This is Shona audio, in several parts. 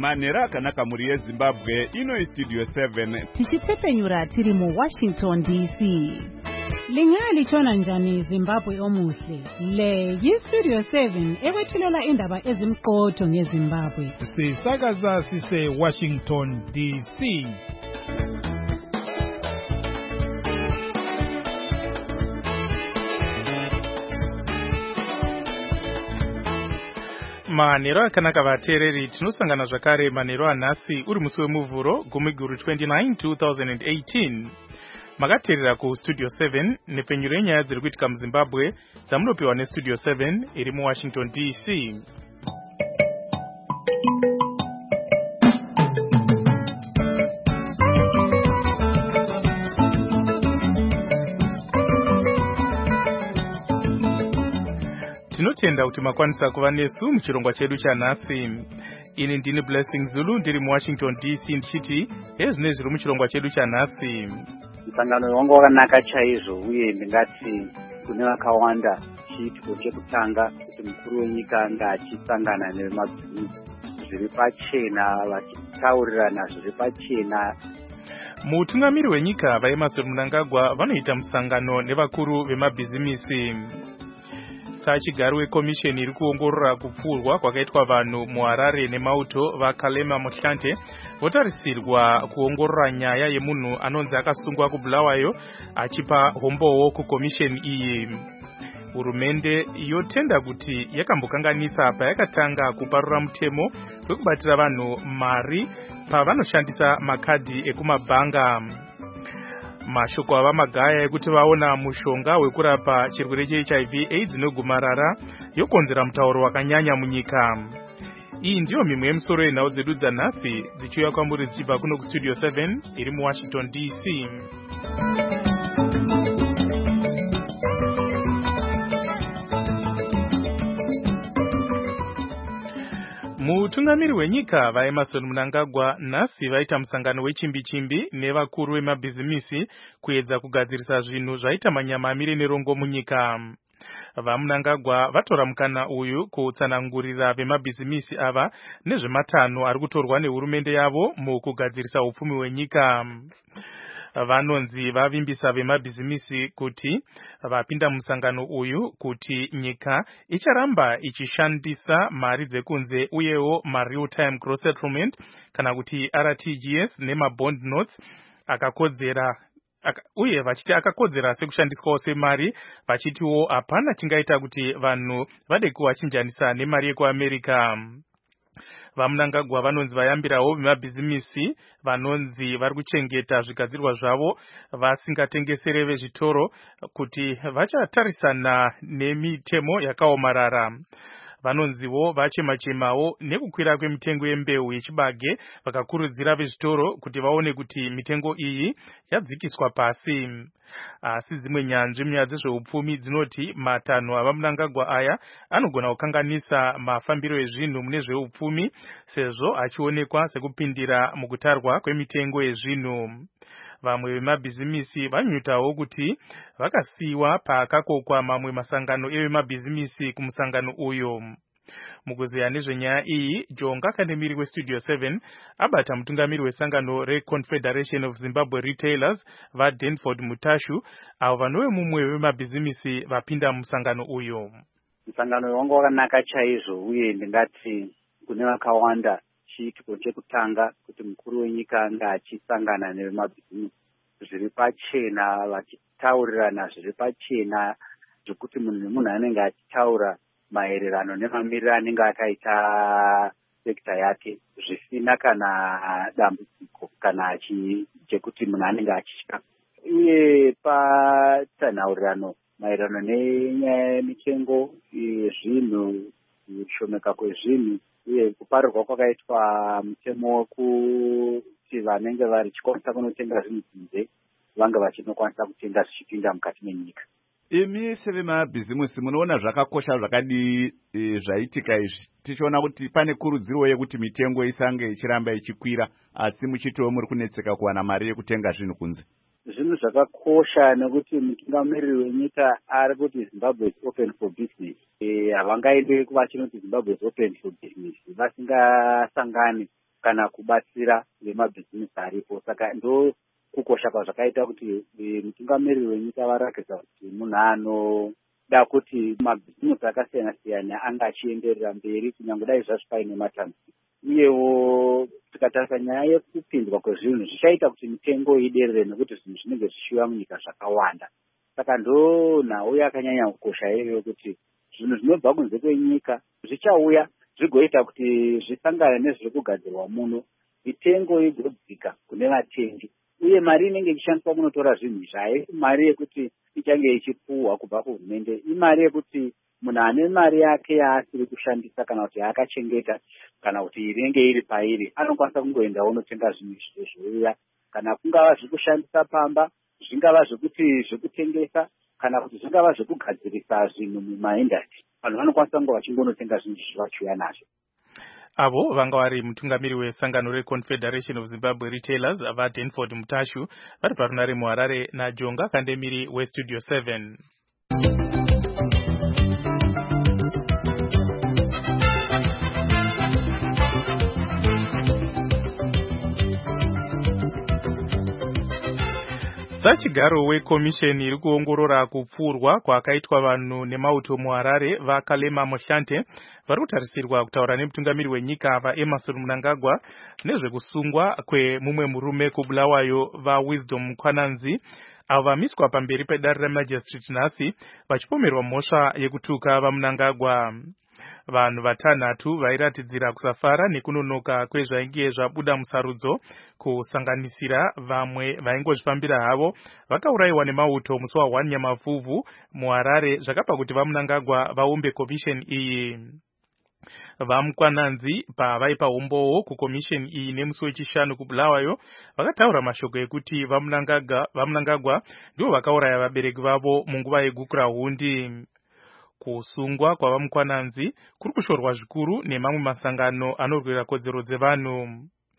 Manhero akanaka muri yeZimbabwe, ino Studio 7. Tichipfepenyura tiri muWashington DC. Lingalitshona njani Zimbabwe omuhle? Le yiStudio 7 ekwethulela indaba ezimqotho ngeZimbabwe. Sisakaza sise Washington DC. Manhero akanaka vateereri, tinosangana zvakare manhero anhasi uri musi wemuvhuro gumiguru 29 2018. Makateerera kuStudio 7 nepenyuro yenyaya dziri kuitika muZimbabwe dzamunopiwa neStudio 7 iri muWashington DC. Tinotenda kuti makwanisa kuva nesu muchirongwa chedu chanhasi. Ini ndini Blessing Zulu ndiri muWashington DC ndichiti ezvine zviri muchirongwa chedu chanhasi. Musangano wangu wakanaka chaizvo uye ndingati kune vakawanda chiitiko chekutanga kuti mukuru wenyika anga achisangana nevemabhizimusi zviri pachena vachitaurirana zviri pachena. Mutungamiri wenyika vaEmmerson Mnangagwa vanoita musangano nevakuru vemabhizimisi. Sachigaro wekomisheni iri kuongorora kupfurwa kwakaitwa vanhu muHarare neMauto vaKalema Mohlante votarisirwa kuongorora nyaya yemunhu anonzi akasungwa kuBulawayo achipa hombowo kukomisheni iyi. Hurumende yotenda kuti yakambokanganisa payakatanga kuparura mutemo wekubatira vanhu mari pavanoshandisa makadhi ekumabhanga. Mashoko avamagaya ekuti vaona mushonga wekurapa chirwere cheHIV AIDS negomarara yokonzera mutauro wakanyanya munyika. Iyi ndiyo mimwe yemisoro yenhau dzedu dzanhasi dzichiuya kwamuri dzichibva kuno kuStudio 7 iri muWashington DC. Mutungamiri wenyika vaEmmerson Mnangagwa nhasi vaita musangano wechimbi-chimbi nevakuru vemabhizimisi kuedza kugadzirisa zvinhu zvaita manyama amire nerongo munyika. VaMnangagwa vatora mukana uyu kutsanangurira vemabhizimisi ava nezvematanho ari kutorwa nehurumende yavo mukugadzirisa upfumi hwenyika. Vanonzi vavimbisa vemabhizimisi kuti vapinda musangano uyu kuti nyika icharamba ichishandisa mari dzekunze uyewo real time gross settlement kana kuti RTGS nemabond notes akakodzera uye vachiti akakodzera sekushandiswawo semari vachitiwo hapana chingaita kuti vanhu vade kuwachinjanisa nemari yekuAmerica. VaMnangagwa vanonzi vayambirawo vemabhizimisi vanonzi vari kuchengeta zvigadzirwa zvavo vasingatengesere vezvitoro kuti vachatarisana nemitemo yakaomarara. Vanonziwo vachema-chemawo nekukwira kwemitengo yembeu yechibage vakakurudzira vezvitoro kuti vaone kuti mitengo iyi yadzikiswa pasi. Asi dzimwe nyanzvi munyaya dzezveupfumi dzinoti matanho avaMnangagwa aya anogona kukanganisa mafambiro ezvinhu mune zveupfumi sezvo achionekwa sekupindira mukutarwa kwemitengo yezvinhu. Vamwe vemabhizimisi vanyutawo kuti vakasiyiwa paakakokwa mamwe masangano evemabhizimisi kumusangano uyo. Mukuzeya nezvenyaya iyi, Jonga Kanemiri weStudio 7 abata mutungamiri wesangano reConfederation of Zimbabwe Retailers vaDenford Mutashu avo vanove mumwe wemabhizimisi vapinda musangano uyo. Musangano wangu wakanaka chaizvo uye ndingati kune vakawanda chiitiko chekutanga kuti mukuru wenyika anga achisangana nevemabhizimusi zviri pachena vachitaurirana zviri pachena zvekuti munhu nemunhu anenge achitaura maererano nemamiriro anenge akaita sekta yake zvisina kana dambudziko kana chekuti munhu anenge achitya. Uye patsanaurirano maererano nenyaya yemitengo yezvinhu, kushomeka kwezvinhu uye kuparirwa kwakaitwa mutemo wekuti vanenge vachikwanisa kunotenga zvinhu kunze vange vachinokwanisa kutenga zvichipinda mukati menyika. Imi sevemabhizimusi munoona zvakakosha zvakadii zvaitika izvi tichiona kuti pane kurudziro yekuti mitengo isange ichiramba ichikwira asi muchitiwo muri kunetseka kuwana mari yekutenga zvinhu kunze? Zvinhu zvakakosha nekuti mutungamiri wenyika ari kuti Zimbabwe is open for business. Havangaende kuvachinoti Zimbabwe is open for business vasingasangani kana kubatsira vemabhizinesi aripo. Saka ndo kukosha kwazvakaita kuti mutungamiriri wenyika varakidza kuti munhu anoda kuti mabhizinesi akasiyana siyana anga achienderera mberi kunyange dai zvazvo paine matambudziko. Uyewo tikatarisa nyaya yekupinzwa kwezvinhu zvichaita kuti mitengo iderere nekuti zvinhu zvinenge zvichiuya munyika zvakawanda. Saka ndo nhau yakanyanya kukosha iyoyo kuti zvinhu zvinobva kunze kwenyika zvichauya zvigoita kuti zvisangane nezviri kugadzirwa muno, mitengo igodzika kune vatengi, uye mari inenge ichishandiswa kunotora zvinhu izvi mari yekuti ichange ichipuhwa kubva kuhurumende, imari yekuti munhu ane mari yake yaasiri kushandisa kana kuti yaakachengeta kana kuti inenge iri pairi anokwanisa kungoenda unotenga zvinhu zviuya, kana kungava zvekushandisa pamba, zvingava zvekuti zvekutengesa kana kuti zvingava zvekugadzirisa zvinhu mumaindastri, vanhu vanokwanisa kunge vachingonotenga zvinhu zvachiuya nazvo. Avo vanga vari mutungamiri wesangano reConfederation of Zimbabwe Retailers vaDenford Mutashu vari parunare muHarare naJonga Kandemiri weStudio 7. Sachigaro wekomisheni iri kuongorora kupfurwa kwakaitwa vanhu nemauto muHarare vaKalema Moshante vari kutarisirwa kutaura nemutungamiri wenyika vaEmmerson Mnangagwa nezvekusungwa kwemumwe murume kuBulawayo vaWisdom Mkwananzi avo vamiswa pamberi pedare remajistrate nhasi vachipomerwa mhosva yekutuka vaMnangagwa. Vanhu vatanhatu vairatidzira kusafara nekunonoka kwezvainge zvabuda musarudzo, kusanganisira vamwe vaingozvifambira havo, vakaurayiwa nemauto musi wa1 Nyamavhuvhu muHarare, zvakapa kuti vaMnangagwa vaumbe komisheni iyi. VaMkwananzi pavaipa umbowo kukomisheni iyi nemusi wechishanu kuBulawayo vakataura mashoko ekuti vaMnangagwa ndivo vakauraya vabereki vavo munguva yegukura hundi. Kusungwa kwavaMkwananzi kuri kushorwa zvikuru nemamwe masangano anorwira kodzero dzevanhu.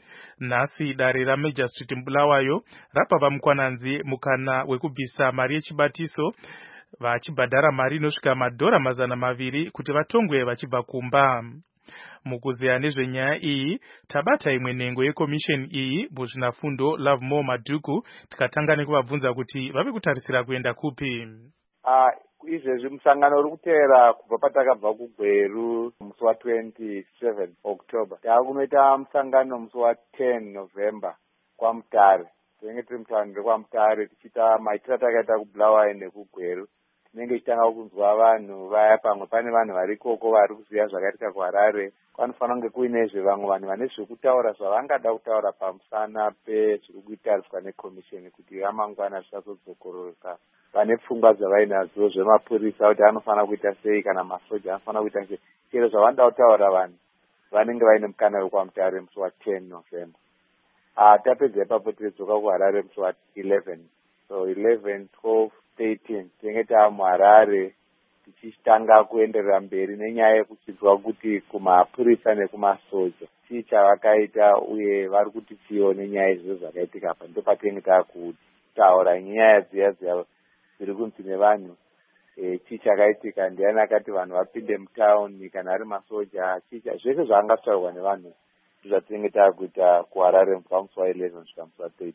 Nhasi dare raMajistrate muBulawayo rapa vaMkwananzi mukana wekubvisa mari yechibatiso, vachibhadhara mari inosvika $200 kuti vatongwe vachibva kumba. Mukuzeya nezvenyaya iyi tabata imwe nhengo yekomisheni iyi muzvinafundo Lovemore Madhuku, tikatanga nekuvabvunza kuti vave kutarisira kuenda kupi. Izvezvi musangano uri kuteera kubva patakabva kuGweru musi wa27 October. Taakunoita musangano musi wa10 November kwaMutare. Tinenge tiri mutanhire kwaMutare tichiita maitiro atakaita kuBulawayo nekuGweru. Tinenge tichitanga kunzwa vanhu vaya, pamwe pane vanhu vari ikoko vari kuziva zvakaitika kuHarare. Kwanofanira kunge kuinezve vamwe vanhu vane zvekutaura zvavangada kutaura pamusana pezviri kutariswa nekomisheni kuti ramangwana zvisazodzokororoka. Pane pfungwa dzavainadzo zvemapurisa kuti anofanira kuita sei kana masoja anofanira kuita sei. Chero zvavanoda kutaura vanhu vanenge vaine mukana wekwaMutare musi wa10 November. Tapedza ipapo tiridzoka kuHarare musi wa11. So 11, 12, 13 tinenge taamuHarare tichitanga kuenderera mberi nenyaya yekuchidzwa kuti kumapurisa nekumasoja chii chavakaita uye vari kutichiwo nenyaya izvo zvakaitika apa. Ndo patinenge taakutaura nyaya dziya dziri kunzi nevanhu, chii chakaitika, ndiani akati vanhu vapinde mutauni kana ari masoja, zvese zvaangataurwa nevanhu zvatinenge taakuita kuHarare kubva musi wa11 kusvika musi wa13.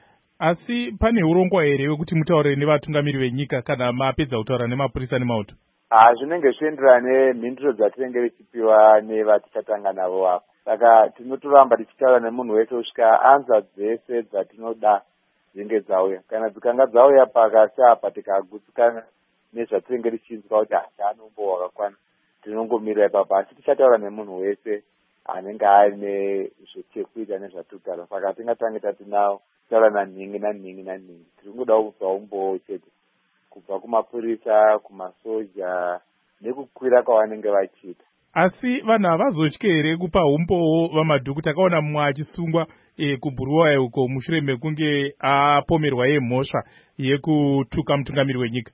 Asi pane urongwa here wekuti mutaure nevatungamiri venyika kana mapedza kutaura nemapurisa nemauto? Zvinenge zvienderana nemhinduro dzatinenge tichipiwa nevatichatanga navo apo. Saka tinotoramba tichitaura nemunhu wese kusvika anza dzese dzatinoda dzinge dzauya. Kana dzikanga dzauya pakasi apa tikagutsikana nezvatinenge tichinzwa kuti hachana umbo wakakwana, tinongomirira ipapo. Asi tichataura nemunhu wese anenge aine zvechekuita nezvatirikutaura. Saka hatingatange tatinawo taura nanhingi. Tiri kungoda kubva umbowo chete kubva kumapurisa, kumasoja nekukwira kwavanenge vachiita. Asi vanhu havazotye here kupa umbowo vaMadhuku? Takaona mumwe achisungwa kuBulawayo uko mushure mekunge apomerwa mhosva yekutuka mutungamiri wenyika.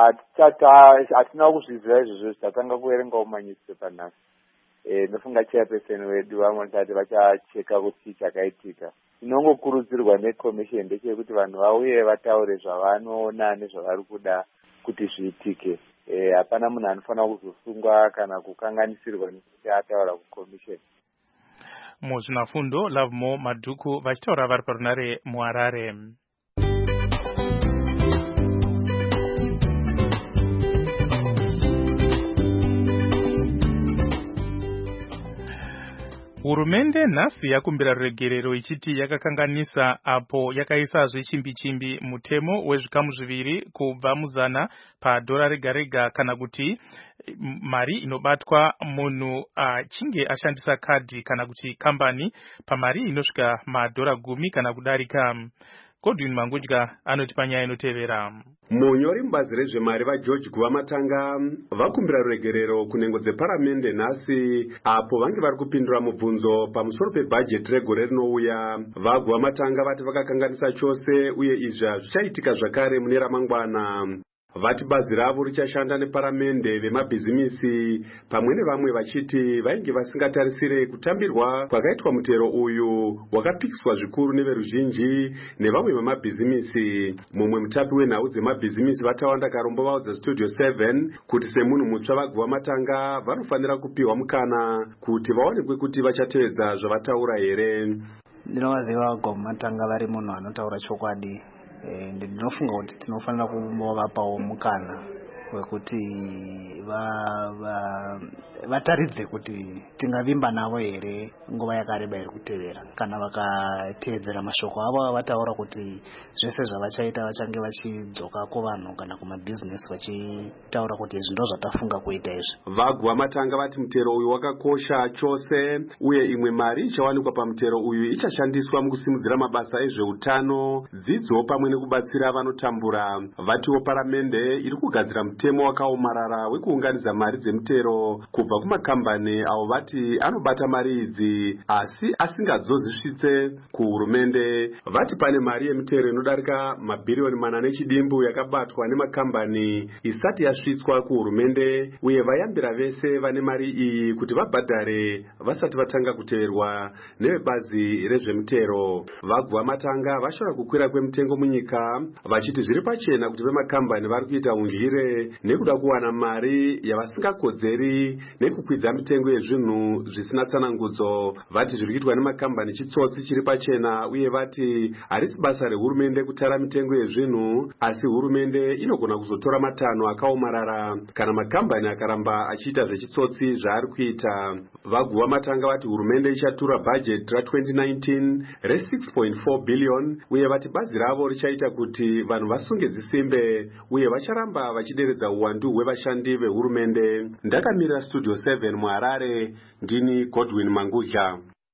Hatina kuzviziva izvozvo, tatanga kuverengawo manyusipepa nhasi. Nofunga chairperson wedu vamwe tati vachacheka kuti chakaitika. Tinongokurudzirwa nekomisheni ndechekuti vanhu vauye vataure zvavanoona nezvavari kuda kuti zviitike. Hapana munhu anofanira kuzosungwa kana kukanganisirwa nekuti ataura kukomisheni. muzvinafundo Lavmo Madhuku vachitaura vari parunare muHarare. Hurumende nhasi yakumbira ruregerero ichiti yakakanganisa apo yakaisazve chimbi mutemo wezvikamu zviviri kubva muzana padhora rega rega kana kuti mari inobatwa munhu achinge ashandisa kadhi kana kuti kambani pamari inosvika madhora 10 kana kudarika. Godwin Mangudya anoti panyaya inotevera. Munyori mubazi rezvemari vaGeorge Guvamatanga vakumbira ruregerero kunengo dzeparamende nhasi apo vange vari kupindura mubvunzo pamusoro pebhajeti regore rinouya. VaGuvamatanga vati vakakanganisa chose uye izvi zvichaitika zvakare mune ramangwana. Vati bazi ravo richashanda neparamende vemabhizimisi pamwe nevamwe vachiti vainge vasingatarisire kutambirwa kwakaitwa mutero uyu wakapikiswa zvikuru neveruzhinji nevamwe vemabhizimisi. Mumwe mutapi wenhau dzemabhizimisi vatawanda Karombo vaudza Studio 7 kuti semunhu mutsva vaGuvamatanga vanofanira kupiwa mukana kuti vaonekwe kuti vachatedza zvavataura here. Ndinovaziva vaGuvamatanga vari munhu anotaura chokwadi. Ndinofunga kuti tinofanira kuvapawo mukana wekuti vataridze kuti tingavimba navo here nguva yakareba iri kutevera kana vakateedzera mashoko avo avataura kuti zvese zvavachaita vachange vachidzoka kuvanhu kana kumabhizinesi vachitaura kuti izvi ndo zvatafunga kuita izvi. VaGuvamatanga vati mutero uyu wakakosha chose uye imwe mari ichawanikwa pamutero uyu ichashandiswa mukusimudzira mabasa ezveutano, dzidzo pamwe nekubatsira vanotambura. Vatiwo paramende iri kugadzira mutemo wakaomarara wekuunganidza mari dzemutero kubva kumakambani avo vati anobata mari idzi asi asingadzozisvitse kuhurumende. Vati pane mari yemutero inodarika mabhiriyoni 4 nechidimbu yakabatwa nemakambani isati yasvitswa kuhurumende uye vayambira vese vane mari iyi kuti vabhadhare vasati vatanga kuteverwa nevebazi rezvemutero. VaGuvamatanga vashora kukwira kwemitengo munyika vachiti zviri pachena kuti vemakambani vari kuita unjire nekuda kuwana mari yavasingakodzeri nekukwidza mitengo yezvinhu zvisina tsanangudzo. Vati zviri kuitwa nemakambani chitsotsi chiri pachena uye vati harisi basa rehurumende kutara mitengo yezvinhu asi hurumende inogona kuzotora matanho akaomarara kana makambani akaramba achiita zvechitsotsi zvaari kuita. VaGuvamatanga vati hurumende ichatura bhajeti ra2019 re6.4 billion uye vati bazi ravo richaita kuti vanhu vasunge dzisimbe uye vacharamba vachideredza uwandu hwevashandi vehurumende. Ndakamirira Studio 7 muHarare, ndini Godwin Mangudya.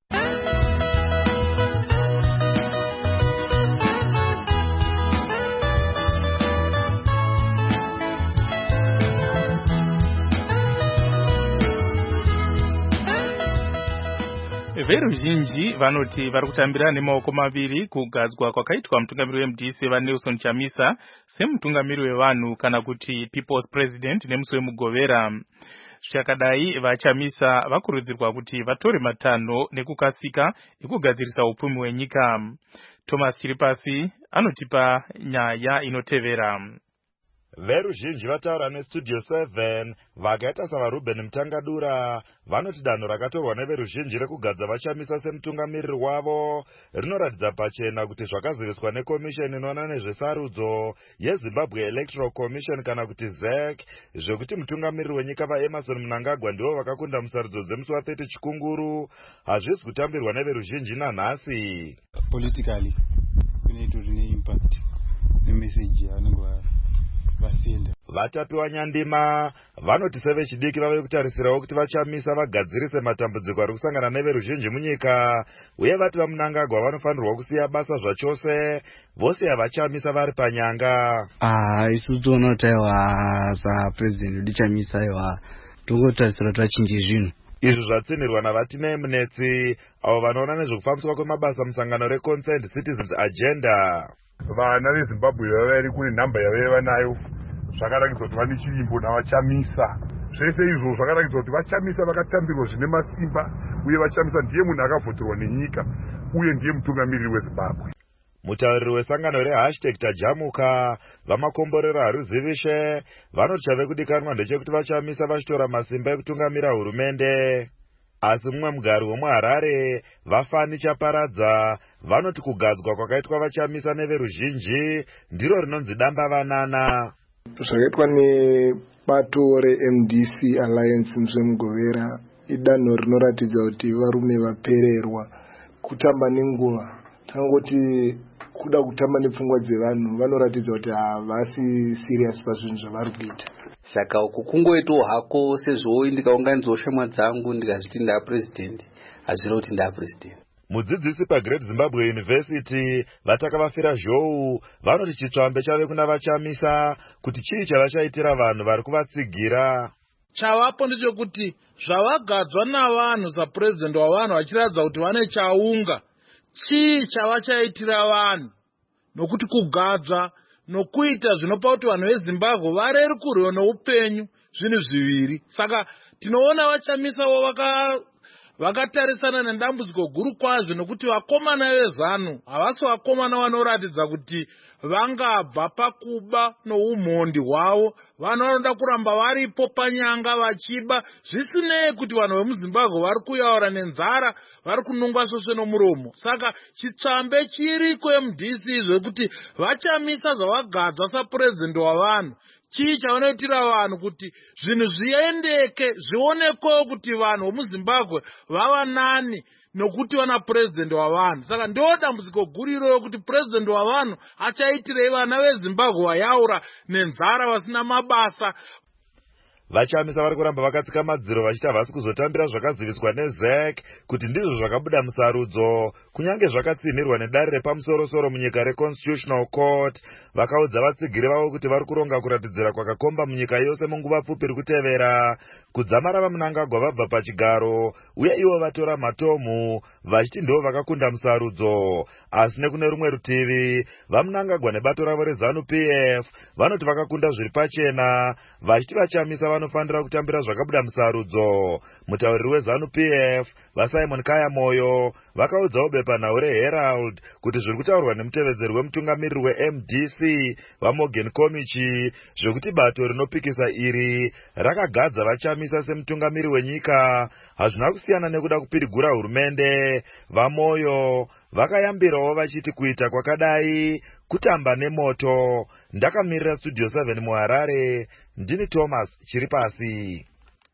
Veruzhinji vanoti vari kutambira nemaoko maviri kugadzwa kwakaitwa mutungamiri weMDC vaNelson Chamisa semutungamiri wevanhu kana kuti People's President nemusi wemugovera. Zvichakadai vaChamisa vakurudzirwa kuti vatore matanho nekukasika ekugadzirisa upfumi hwenyika. Thomas Chiripasi anotipa nyaya inotevera. Veruzhinji vataura neStudio 7 vakaita savaRuben Mutangadura vanoti danho rakatorwa neveruzhinji rekugadza vaChamisa semutungamiriri wavo rinoratidza pachena kuti zvakaziviswa nekomisheni inoona nezvesarudzo yeZimbabwe Electoral Commission kana kuti ZEC zvekuti mutungamiriri wenyika vaEmerson Mnangagwa ndivo vakakunda musarudzo dzemusi wa30 Chikunguru hazvisi kutambirwa neveruzhinji nanhasi. Politically kunoita zvine impact nemessage yavanenge vasenda. Vatapi wanyandima vanoti sevechidiki vave kutarisirawo kuti vaChamisa vagadzirise matambudziko ari kusangana neveruzhinji munyika uye vati vaMnangagwa vanofanirwa kusiya basa zvachose vose vaChamisa vari panyanga. Isu toona kuti aiwa saPresident ndiChamisa aiwa tongotarisira kuti vachinje zvinhu. Izvi zvatsinirwa naVatinei Munetsi avo vanoona nezvekufambiswa kwemabasa musangano reConsent Citizens Agenda. Vana veZimbabwe vari kune nhamba yavaiva nayo zvakaratidza kuti vane chirimbo navaChamisa. Zvese izvo zvakaratidza kuti vaChamisa vakatambirwa zvine masimba uye vaChamisa ndiye munhu akavhoterwa nenyika uye ndiye mutungamiriri weZimbabwe. Mutauriri wesangano #Tajamuka vamakomborero haruzivishe vanoti chave kudikanwa ndechekuti vaChamisa vachitora masimba ekutungamira hurumende. asi mumwe mugari wemuHarare Vafani Chaparadza vanoti kugadzwa kwakaitwa vachamisa neveruzhinji ndiro rinonzi damba vanana. Zvakaitwa nebato reMDC Alliance Muzvemgovera idanho rinoratidza kuti varume vapererwa kutamba nenguva. Tangoti kuda kutamba nepfungwa dzevanhu vanoratidza kuti havasi serious pazvinhu zvavari kuita. Saka uku kungoitawo hako sezvo ndikaunganidzawo shamwari dzangu ndikazviti ndapresident hazviro kuti ndapresident. Mudzidzisi paGreat Zimbabwe University vatakavafira zhou vanoti chitsvambe chave kuna vachamisa kuti chii chavachaitira vanhu vari kuvatsigira. Chavapo ndechekuti zvavagadzwa navanhu sapresident wavanhu vachiratidza kuti vane chaunga, chii chavachaitira vanhu, nokuti kugadzwa nokuita zvinopa kuti vanhu veZimbabwe varerukurwe noupenyu zvinhu zviviri. Saka tinoona vachamisawo vakatarisana nedambudziko guru kwazvo, nokuti vakomana veZanu havasi vakomana vanoratidza kuti vangabva pakuba noumhondi hwavo. Vanhu vanoda kuramba varipo panyanga vachiba, zvisinei kuti vanhu vemuZimbabwe vari kuyaura nenzara, vari kunungwa sosve nomuromo. Saka chitsvambe chiri kuMDC zvekuti vachamisa zvavagadzwa sapurezidendi wavanhu, chii chavanoitira vanhu kuti zvinhu zviendeke, zvionekwewo kuti vanhu vemuZimbabwe vava nani nokuti vana purezidendi wavanhu. Saka ndio dambudziko guru iroro kuti purezidendi wavanhu achaitirei vana veZimbabwe vayaura nenzara vasina mabasa. Vachamisa vari kuramba vakatsika madziro vachiti havasi kuzotambira zvakaziviswa neZEC kuti ndizvo zvakabuda musarudzo, kunyange zvakatsinhirwa nedare repamusoro-soro munyika reConstitutional Court. Vakaudza vatsigiri vavo kuti vari kuronga kuratidzira kwakakomba munyika yose munguva pfupi iri kutevera. Kudzamara vaMnangagwa vabva pachigaro uye ivo vatora matomu vachiti ndo vakakunda musarudzo. Asi nekune rumwe rutivi vaMnangagwa nebato ravo reZanu PF vanoti vakakunda zviri pachena, vachiti vachamisa vanofanira kutambira zvakabuda musarudzo. Mutauriri weZanu PF vaSimon Kaya Moyo vakaudzawo bepanhau reHerald kuti zviri kutaurwa nemutevedzeri wemutungamiriri weMDC vaMorgan Komichi zvekuti bato rinopikisa iri rakagadza vachamisa semutungamiriri wenyika hazvina kusiyana nekuda kupirigura hurumende. VaMoyo vakayambirawo vachiti kuita kwakadai kutamba nemoto. Ndakamirira Studio 7 muHarare, ndini Thomas Chiripasi.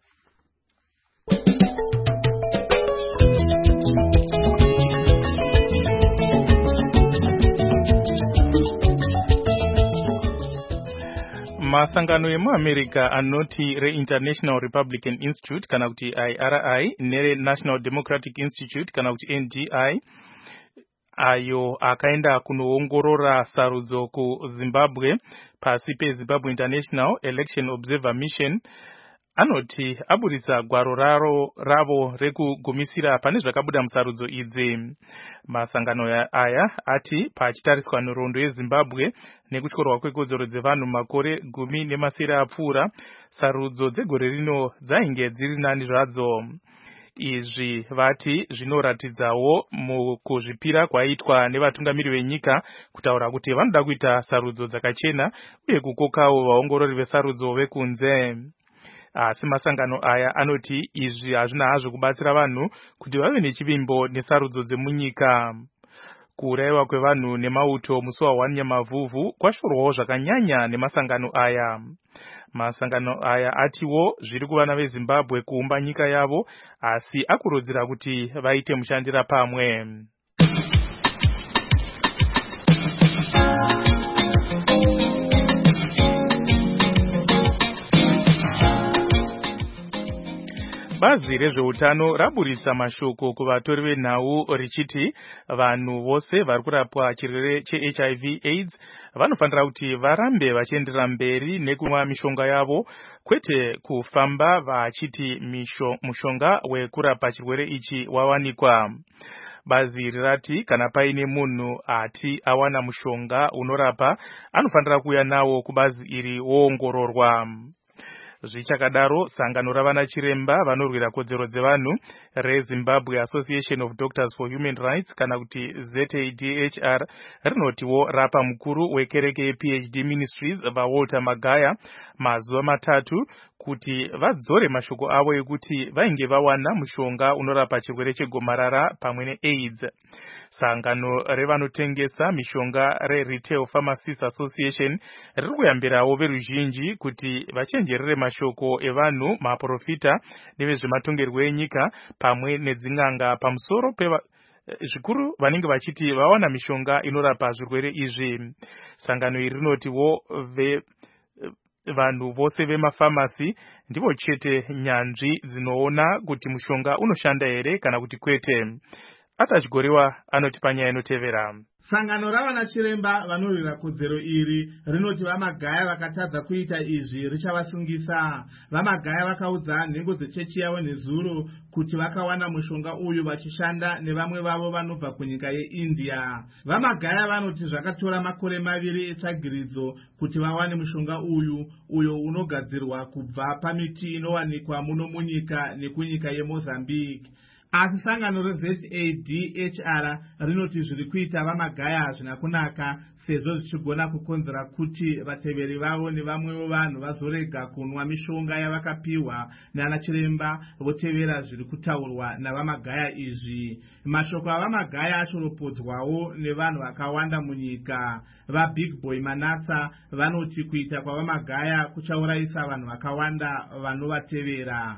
Masangano emuAmerica anoti reInternational Republican Institute kana kuti IRI nereNational Democratic Institute kana kuti NDI ayo akaenda kunoongorora sarudzo kuZimbabwe pasi peZimbabwe International Election Observer Mission anoti aburitsa gwaro ravo rekugumisira pane zvakabuda musarudzo idzi. Masangano aya ati pachitariswa nhoroondo yeZimbabwe nekutyorwa kwekodzero dzevanhu makore 10 apfuura, sarudzo dzegore rino dzainge dziri nani zvadzo. Izvi vati zvinoratidzawo mukuzvipira kwaitwa nevatungamiri venyika kutaura kuti vanoda kuita sarudzo dzakachena uye kukokawo vaongorori vesarudzo vekunze. Asi masangano aya anoti izvi hazvina hazvo kubatsira vanhu kuti vave nechivimbo nesarudzo dzemunyika. Kuurayiwa kwevanhu nemauto musi wa1 Nyamavhuvhu kwashorwawo zvakanyanya nemasangano aya. Masangano aya atiwo zviri kuvana veZimbabwe kuumba nyika yavo, asi akurudzira kuti vaite mushandira pamwe. Bazi rezveutano raburitsa mashoko kuvatori venhau richiti vanhu vose vari kurapwa chirwere cheHIV AIDS vanofanira kuti varambe vachienderera mberi nekumwa mishonga yavo, kwete kufamba vachiti mushonga wekurapa chirwere ichi wawanikwa. Bazi rirati kana paine munhu ati awana mushonga unorapa anofanira kuuya nawo kubazi iri woongororwa. Zvichakadaro, sangano ravana chiremba vanorwira kodzero dzevanhu reZimbabwe Association of Doctors for Human Rights kana kuti ZADHR rinotiwo rapa mukuru wekereke yePhD Ministries vaWalter Magaya mazuva matatu kuti vadzore mashoko avo ekuti vainge vawana mushonga unorapa chirwere chegomarara pamwe neAIDS. Sangano revanotengesa mishonga reRetail Pharmacists Association riri kuyambirawo veruzhinji kuti vachenjerere mashoko evanhu maprofita nevezvematongerwo enyika pamwe nedzin'anga pamusoro zvikuru vanenge vachiti vawana mishonga inorapa zvirwere izvi. Sangano iri rinotiwo vanhu vose vemafamasi ndivo chete nyanzvi dzinoona kuti mushonga unoshanda here kana kuti kwete. Atachigoriwa anoti panyaya inotevera. Sangano ravana chiremba vanorwira kodzero iri rinoti vaMagaya vakatadza kuita izvi richavasungisa. VaMagaya vakaudza nhengo dzechechi yavo nezuro kuti vakawana mushonga uyu vachishanda nevamwe vavo vanobva kunyika yeIndia. VaMagaya vanoti zvakatora makore 2 etsvagiridzo kuti vawane mushonga uyo unogadzirwa kubva pamiti inowanikwa muno munyika nekunyika yeMozambique. Asi sangano reZADHR rinoti zviri kuita vaMagaya hazvina kunaka sezvo zvichigona kukonzera kuti vateveri vavo nevamwewo vanhu vazorega kunwa mishonga yavakapiwa nana chiremba votevera zviri kutaurwa navaMagaya izvi. Mashoko avaMagaya achoropodzwawo nevanhu vakawanda munyika. VaBig Boy Manatsa vanoti kuita kwavaMagaya kuchaurayisa vanhu vakawanda vanovatevera.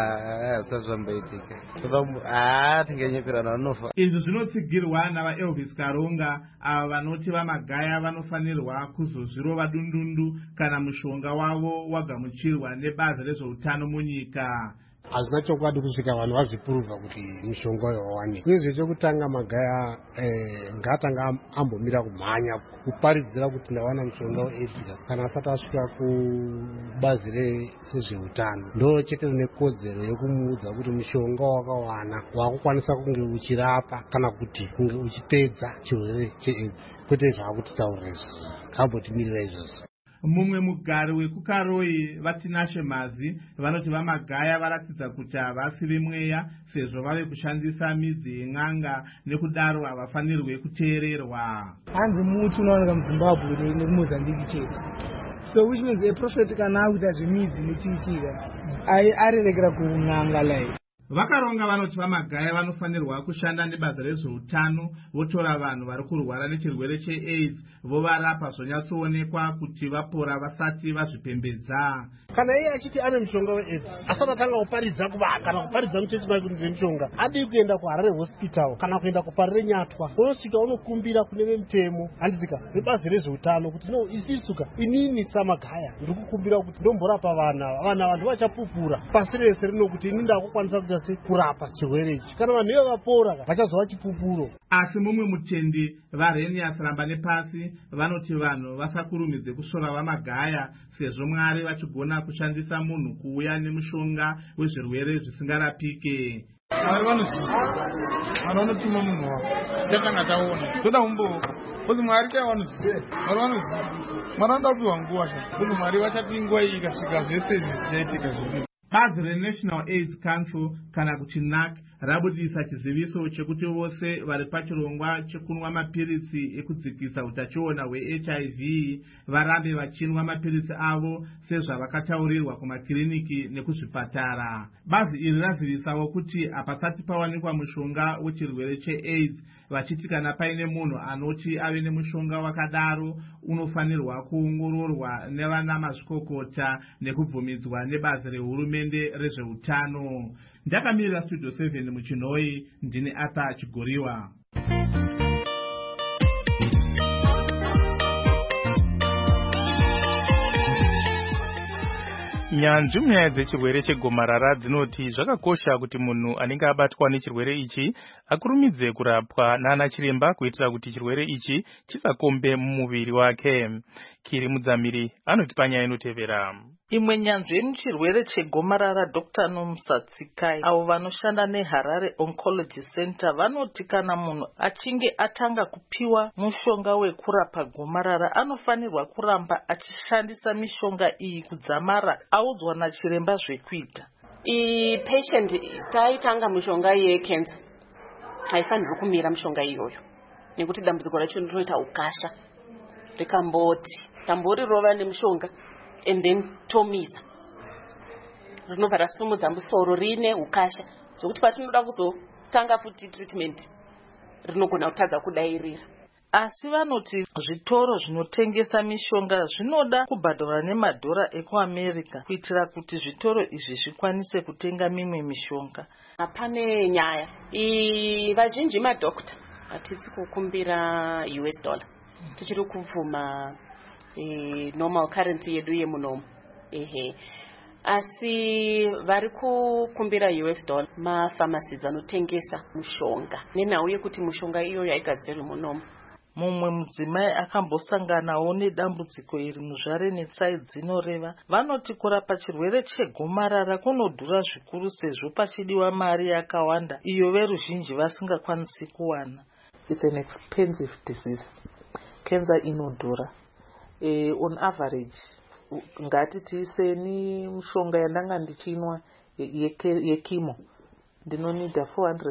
Izvi zvinotsigirwa navaElvis Karonga ava vanoti vaMagaya vanofanirwa kuzozvirova dundundu kana mushonga wavo wagamuchirwa nebazi rezveutano munyika. Hazina chokwadi kusvika vanhu vazvipuruvha kuti mishonga uyo wawanikwa. Uye chekutanga Magaya ngatanga ambomira kumhanya kuparidzira kuti ndawana mushonga weEdgar kana asati asvika kubazi rezveutano. Ndo chete nekodzero yekumuudza kuti mushonga wakawana wakukwanisa kunge uchirapa kana kuti kunge uchipedza chirwere cheAIDS. Kwete zvakuti taurira izvozvo, kambotimirira izvozvo. Mumwe mugari wekuKaroi Vatinashe Mazi vanoti vaMagaya varatidza kuti havasi vemweya sezvo vave kushandisa midzi yen'anga nekudaro havafanirwe kuteererwa. Hanzi muti unowanika muZimbabwe nemuMozambique chete. So which means a prophet kana akuita zvemidzi netiitika arerekera kun'anga lai. Vakaronga vanoti vaMagaya vanofanirwa kushanda nebazi rezveutano votora vanhu vari kurwara nechirwere cheAIDS vovarapa zvonyatsoonekwa kuti vapora vasati vazvipembedza. Kana iye achiti ane mushonga weAIDS asati atanga kuparidza kuvanhu kana kuparidza muchechi make kuti mushonga adi kuenda kuHarare Hospital kana kuenda kuParire Nyatwa unosvika unokumbira kune vemutemo handitsika vebazi rezveutano kuti no isisuka inini saMagaya ndiri kukumbira kuti ndomborapa vanhu vachapupura pasi rese rino kuti ini ndakukwanisa kuita kurapa chirwere ichi kana vanhu ivo vapora vachazova chipupuro. Asi mumwe mutendi vaRenius Ramba nepasi vanoti vanhu vasakurumidze kusora vaMagaya sezvo Mwari vachigona kushandisa munhu kuuya nemushonga wezvirwere zvisingarapike. Mwari vanotuma munhu wavo sekana taona toda umbo uzi Mwari chaiva vanoziva Mwari vanoziva Mwari vanoda kupiwa nguva kuti Mwari vachati nguva iyi ikasvika zvese izvi zvichaitika zvino. Bazi reNational AIDS Council kana kuti NAC rabudisa chiziviso chekuti vose vari pachirongwa chekunwa mapiritsi ekudzikisa utachiona hweHIV varambe vachinwa mapiritsi avo sezvavakataurirwa kumakiriniki nekuzvipatara. Bazi iri razivisawo kuti hapasati pawanikwa mushonga wechirwere cheAIDS vachiti kana paine munhu anoti ave nemushonga wakadaro unofanirwa kuongororwa nevana mazvikokota nekubvumidzwa nebazi rehurumende rezveutano. Ndakamirira Studio 7 muChinoi, ndine Arthur Chigoriwa. Nyanzvi munyaya dzechirwere chegomarara dzinoti zvakakosha kuti munhu anenge abatwa nechirwere ichi akurumidze kurapwa nana chiremba kuitira kuti chirwere ichi chisakombe mumuviri wake. Kiri Mudzamiri anotipanya inotevera. Imwe nyanzvi yemuchirwere chegomarara Dr. Nomsa Tsikai avo vanoshanda neHarare Oncology Center vanoti kana munhu achinge atanga kupiwa mushonga wekurapa gomarara anofanirwa kuramba achishandisa mishonga iyi kudzamara audzwa nachiremba zvekuita. Patient taitanga mishonga yecancer haifanirwi kumira mishonga iyoyo nekuti dambudziko racho ndinoita ukasha rikamboti tamborirova nemushonga and then tomisa rinobva rasumudza musoro rine ukasha zvokuti patinoda kuzotanga futi treatment rinogona kutadza kudairira. Asi vanoti zvitoro zvinotengesa mishonga zvinoda kubhadhara nemadhora ekuAmerica kuitira kuti zvitoro izvi zvikwanise kutenga mimwe mishonga. Pane nyaya vazhinji madhokta hatisi kukumbira $, tichiri kubvuma normal currency yedu yemunomo. Asi vari kukumbira $, mafamasizi anotengesa mushonga nenhau yekuti mushonga iyoyo haigadzirwi munomo. Mumwe mudzimai akambosanganawo nedambudziko iri muzvare netsai dzinoreva vanoti kurapa chirwere chegomarara kunodhura zvikuru sezvo pachidiwa mari yakawanda iyo veruzhinji vasingakwanisi kuwana. It's an expensive disease. Cancer inodhura. On average ngatiti seni mushonga yandanga ndichinwa yekimo ndinonida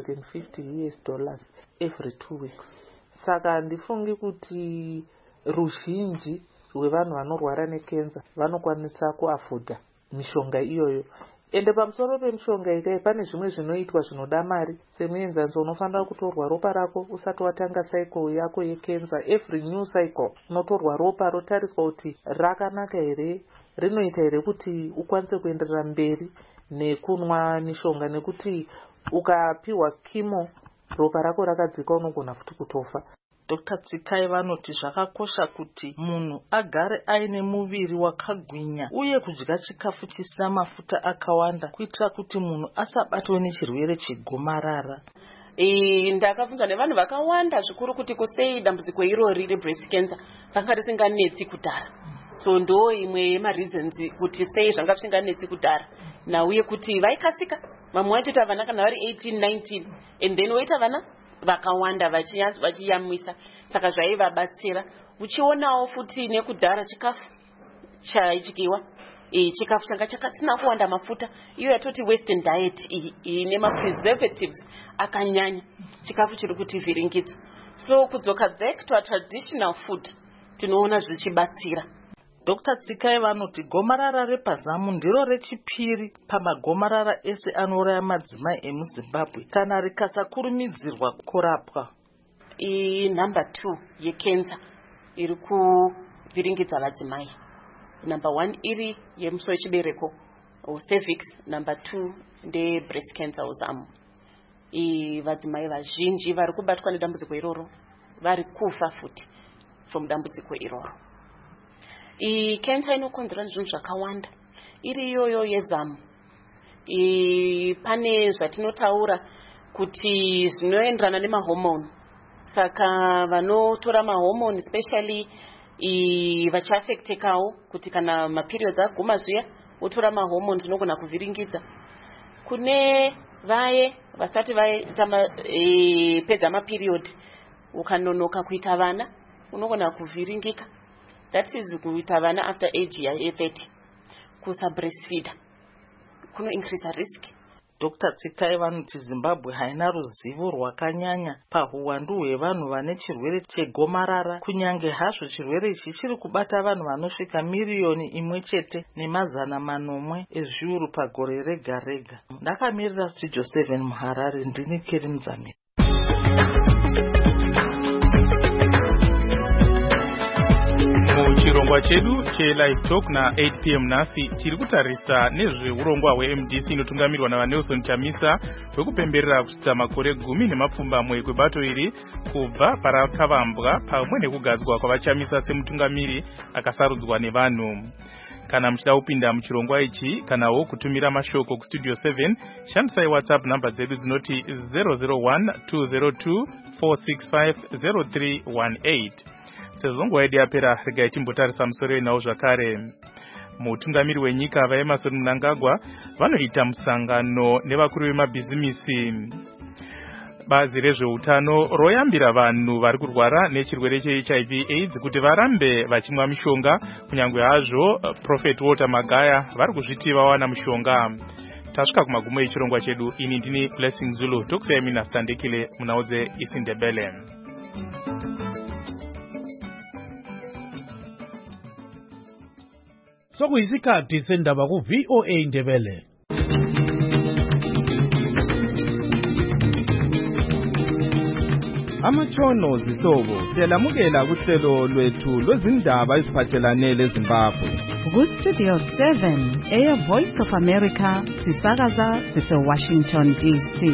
$450 every 2 weeks. Saka ndifungi kuti ruzhinji rwevanhu vanorwara nekenza vanokwanisa kuafodha mishonga iyoyo. Ende pamusoro pemishonga ikai pane zvimwe zvinoitwa zvinoda mari. Semuenzanzo unofanira kutorwa ropa rako usati watanga cycle yako yekenza. Every new cycle unotorwa ropa rotariswa kuti rakanaka here, rinoita here kuti ukwanise kuenderera mberi nekunwa mishonga, nekuti ukapiwa kimo ropa rako rakadzika unogona futi kutofa. Dr. Tsikai vanoti zvakakosha kuti munhu agare aine muviri wakagwinya uye kudya chikafu chisina mafuta akawanda kuitira kuti munhu asabatwe nechirwere chegomarara. Ndakabvunzwa nevanhu vakawanda zvikuru kuti kusei dambudziko irori rebreast cancer vanga risinganetsi kudhara. So ndo imwe yemareasons kuti sei zvanga zvisinganetsi kudhara nauye kuti vaikasika. Vamwe vaitoita vana kana vari 18, 19 and then woita vana vakawanda vachiyamwisa, saka zvaivabatsira. Uchionawo futi nekudhara chikafu chaidyiwa chikafu changa chakasina kuwanda mafuta, iyo yatoti western diet ine preservatives akanyanya, chikafu chiri kutivhiringidza. So kudzoka back to a traditional food tinoona zvichibatsira. Dr. Tsikai vanoti gomarara repazamu ndiro rechipiri pamagomarara ese anouraya madzimai emuZimbabwe kana rikasakurumidzirwa kurapwa. Number 2 yekenza iri kuvhiringidza vadzimai. Number 1 iri yemusoro wechibereko cervix, number 2 nde breast cancer uzamu. Vadzimai vazhinji vari kubatwa nedambudziko iroro vari kufa futi from dambudziko iroro. Cancer inokonzera zvinhu zvakawanda. Iri iyoyo yezamu. Pane zvatinotaura kuti zvinoenderana nemahormone. Saka vanotora mahormone especially vachiafectekawo kuti kana maperiods aguma zviya wotora mahormone zvinogona kuvhiringidza. Kune vaye vasati vaita pedza maperiod ukanonoka kuita vana unogona kuvhiringika. That is kuita vana after age ya 30. Kusa breastfeed kuno increase risk. Dr. Tsikai vanoti Zimbabwe haina ruzivo rwakanyanya pahuwandu hwevanhu vane chirwere chegomarara, kunyange hazvo chirwere ichi chiri kubata vanhu vanosvika 1,190,000 ezviuru pagore rega rega. Ndakamirira Studio 7 muHarare, ndini Kiri Mudzamiri. Muchirongwa chedu che-Live Talk na 8 p.m. nhasi tiri kutarisa nezveurongwa hweMDC inotungamirwa naVanelson Chamisa hwekupemberera kusvitsa makore 10 kwebato iri kubva parakavambwa pamwe nekugadzwa kwavaChamisa semutungamiri akasarudzwa nevanhu. Kana muchida kupinda muchirongwa ichi kanawo kutumira mashoko kustudio 7 shandisai WhatsApp namba dzedu dzinoti 001 202 465 0318. sezvo nguva yedu yapera regai timbotarisa musoro wenawo zvakare. Mutungamiri wenyika vaEmmerson Mnangagwa vanoita musangano nevakuru vemabhizimisi. Bazi rezveutano royambira vanhu vari kurwara nechirwere cheHIV AIDS kuti varambe vachimwa mishonga, kunyange hazvo Prophet Walter Magaya vari kuzviti vawana mishonga. Tasvika kumagumo echirongwa chedu. Ini ndini Blessing Zulu, tokusiyai mina Standekile munaudze isindebele. Sokuyisikhathi sendaba ku VOA Indebele. Amatshono zihlobo siyalamukela kuhlelo lwethu lwezindaba eziphathelane leZimbabwe. Ku-Studio 7 Air Voice of America sisakaza sise-Washington DC.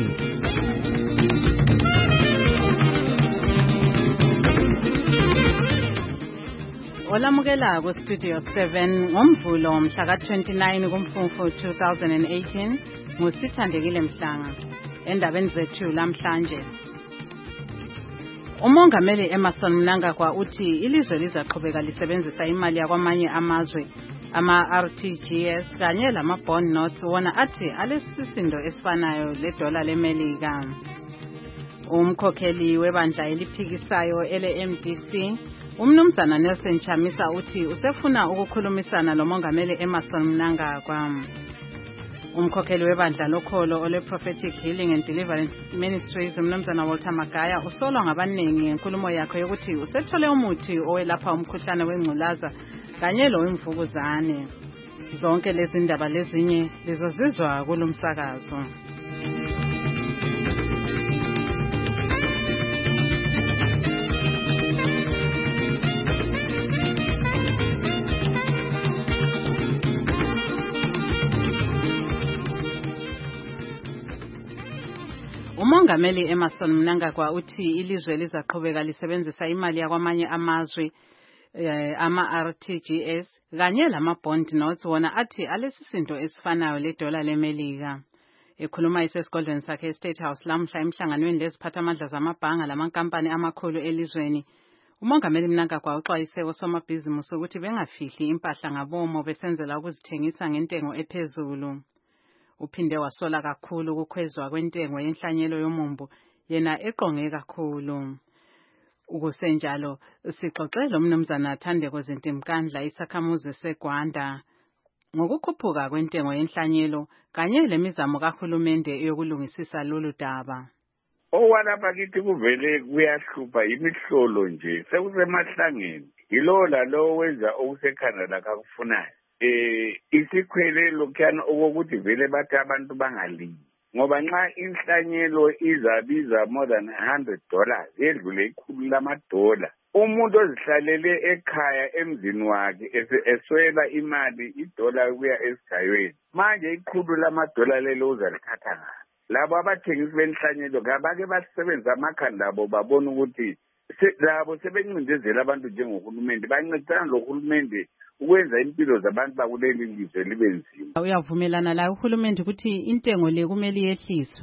Olamukela ku-Studio 7 ngomvulo mhla ka-29 kuMfumfu 2018 nguSithandekile Mhlanga. Endabeni zethu lamhlanje, umongameli Emmerson Mnangagwa uthi ilizwe lizaqhubeka lisebenzisa imali yakwamanye amazwe ama-RTGS kanye lama-bond notes wona athi alesisindo esifanayo ledola leMelika. Umkhokheli webandla eliphikisayo ele-MDC umnumzana Nelson Chamisa uthi usefuna ukukhulumisana lomongameli Emmerson Mnangagwa. Umkhokheli webandla lokholo ole Prophetic Healing and Deliverance Ministries umnumzana Walter Magaya usolwa ngabanengi ngenkulumo yakhe yokuthi usethole umuthi owelapha umkhuhlane wengculaza kanye lo wemvukuzane. Zonke lezi ndaba lezinye lizozizwa kulomsakazo. Umongameli Emmerson Mnangagwa uthi ilizwe lizaqhubeka lisebenzisa imali yakwamanye amazwe ama-RTGS kanye lama-bond notes wona athi alesisindo esifanayo ledola leMelika. Ekhuluma isesigodlweni sakhe eState House lamhla emhlanganweni leziphathamandla zamabhanga lamankampani amakhulu elizweni, umongameli Mnangagwa uxwayise osomabhizimusi ukuthi bengafihli impahla ngabomo besenzela ukuzithengisa ngentengo ephezulu. Uphinde wasola kakhulu ukukhwezwa kwentengo yenhlanyelo yomumbu yena eqonge kakhulu. Ukusenjalo sixoxe lo mnumzana Thandeko Zintimkandla isakhamuzi seGwanda ngokukhuphuka kwentengo yenhlanyelo kanye lemizamo kahulumende yokulungisisa lolu daba. Owalapha kithi kuvele kuyahlupha imihlolo nje sekusemahlangeni yilo lalo wenza okuseKhanada akakufunayo. Isikhwele lokhuyana okokuthi vele bathi abantu bangalimi ngoba nxa inhlanyelo izabiza more than $100 yedlule $100, umuntu ozihlalele ekhaya emzini wakhe eswela imali $1 kuya esigayweni, manje $100 lelo uzalithatha ngalo. Labo abathengisi benhlanyelo kabake basebenzisa amakhanda abo babona ukuthi labo sebencindezela abantu njengohulumende, bancedisana nohulumende ukwenza impilo zabantu bakuleli lizwe libe nzima. Uyavumelana la uhulumende ukuthi intengo le kumele yehliswe?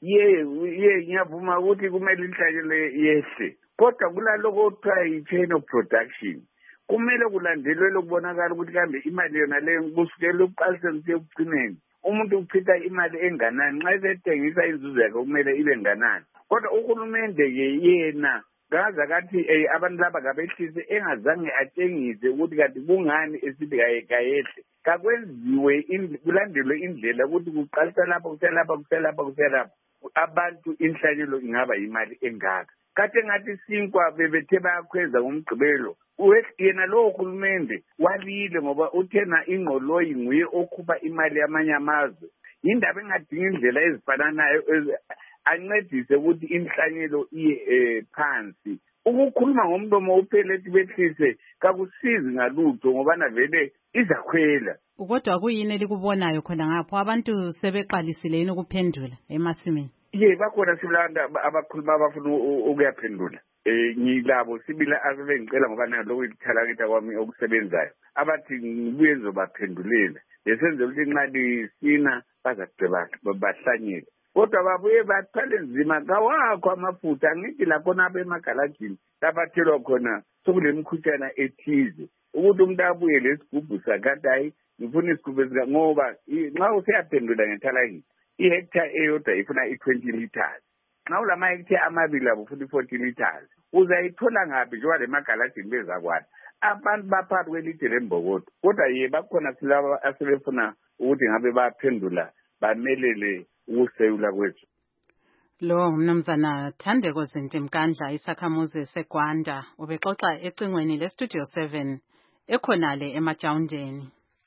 Ngiyavuma ukuthi kumele inhlanyelo yehle, kodwa kulaloko okuthiwa yi-chain of production kumele kulandelwe ukubonakala ukuthi kambe imali yona leyo kusukela ekuqaliseni kusiya ekugcineni umuntu uchitha imali enganani, nxa esethengisa inzuzo yakhe kumele ibe nganani. Kodwa uhulumende-ke yena ngaza kathi abantu laba kabehlise engazange atshengise ukuthi kanti kungani esithi kayehle. Kakwenziwe kulandelwe indlela ukuthi kuqalisa lapha kuselapha abantu inhlanyelo ingaba imali engaka. Kade ngathi sinkwa bebethe bayakhweza ngomgqibelo. Yena lowo hulumende walile ngoba uthena ingqoloyi nguye okhupha imali yamanye amazwe. Yindaba engadinga indlela ezifananayo ancedise ukuthi inhlanyelo iye phansi. Ukukhuluma ngomlomo uphela ethi behlise kakusizi ngalutho ngoba na vele izakhwela. Kodwa kuyini elikubonayo khona ngapho abantu sebeqalisile yini ukuphendula emasimini? Bakhona sibilanda abakhuluma abafuna ukuyaphendula. Ngilabo sibila asebengicela ngoba nalo ikuthalakitha kwami okusebenzayo abathi ngibuye ngizobaphendulela lesenze ukuthi inqadi sina bazagceba bahlanyele. Kodwa babuye bathwale nzima kawakho amafutha, angithi lakhona abemagalajini labathelwa khona sokulemikhuhlane ethize ukuthi umuntu abuye lesigubhu sakade hayi ngifuna isigubhu ngoba nxa useyaphendula ngenthalakithi ihectare eyodwa ifuna i-20 liters nxa ulama-hectare amabili abo futhi 40 liters uzayithola ngaphi njengoba le magaladini bezakwana abantu baphakathi kwelide lembokodo kodwa ye bakhona silaba asebefuna ukuthi ngabe baphendula bamelele ukuseyula kwethu. Lo mnumzana Thandeko Zintimkandla isakhamuzi seGwanda ubexoxa ecingweni leStudio 7 ekhonale eMajawundeni.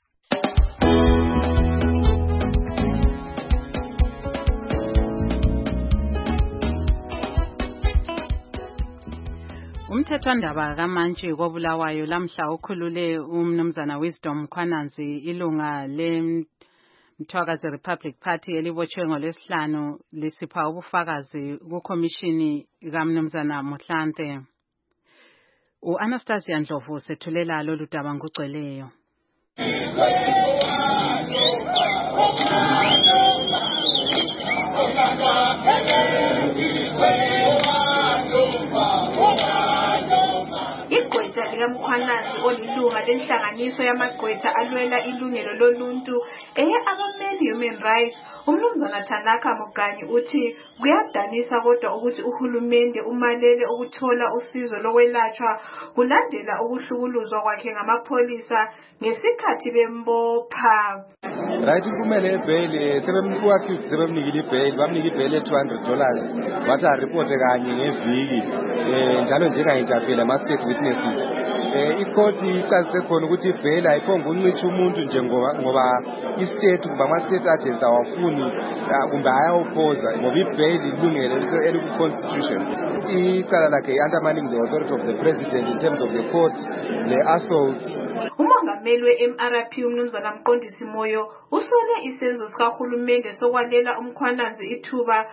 Umthethwandaba kaMantshi koBulawayo lamhla ukhulule umnumzana Wisdom Khwananzi ilunga leMthwakazi Republic Party elibotshwe ngoLwesihlanu lisipha ubufakazi kukhomishini kaMnumzana Mohlante. U-Anastasia Ndlovu sethulela lolu daba ngugcweleyo. Igqwetha likaMkhwanazi olilunga lenhlanganiso yamagqwetha alwela ilungelo loluntu abameli human rights umnumzana Tanaka Muganyi uthi kuyadanisa kodwa ukuthi uhulumende umalele ukuthola usizo lokwelatshwa kulandela ukuhlukuluzwa kwakhe ngamapholisa ngesikhathi bembopha. Right kumele ebail sebemnikile ibail bamnika ibail $200 wathi aripote kanye ngeviki njalo njenga-interview ama-state witnesses. Ikhothi icazise khona ukuthi ibail ayiphonga uncithi umuntu nje ngoba i-state kumbe ama-state agents awafuni kumbe ayawophoza ngoba ibail ilungelo eliku-constitution. Icala lakhe i-undermining the authority of the president in terms of the court le-assault. Umongameli we-MRP umnumzana Mqondisi Moyo usole isenzo sikahulumende sokwalela uMkhwanazi ithuba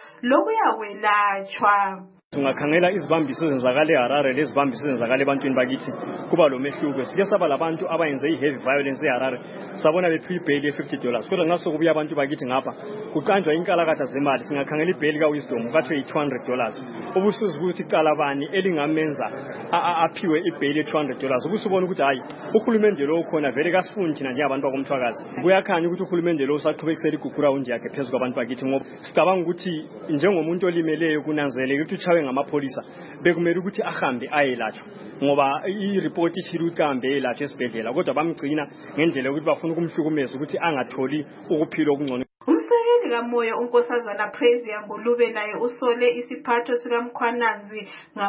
lokuyakwelatshwa. Singakhangela izibambiso ezenzakala eHarare lezibambiso ezenzakala ebantwini bakithi kuba lo mehluko. Sike saba labantu abayenze i-heavy violence eHarare sabona bephiwa ibhail ye-$50 kodwa nxa sokubuya abantu bakithi ngapha kuqanjwa inkalakatha zemali. Singakhangela ibhail kaWisdom kathiwe yi-$200 ubusuza ukuthi icala bani elingamenza aphiwe ibhail ye-$200 ubusubona ukuthi hayi uhulumende lo ukhona vele kasifuni thina njengabantu bakomthwakazi. Kuyakhanya ukuthi uhulumende lo usaqhubekisela igugrawundi yakhe phezu kwabantu bakithi ngoba sicabanga ukuthi njengomuntu olimeleyo kunanzeleke ukuthi uchawe ngamapolisa bekumele ukuthi ahambe ayelatshwa ngoba i-report ishilo ukuthi ahambe ayelatshwa esibhedlela kodwa bamgcina ngendlela yokuthi bafuna ukumhlukumeza ukuthi angatholi ukuphila okungcono. Umsekeli kaMoyo unkosazana Praise Yangolube naye usole isiphatho sikaMkhwanazi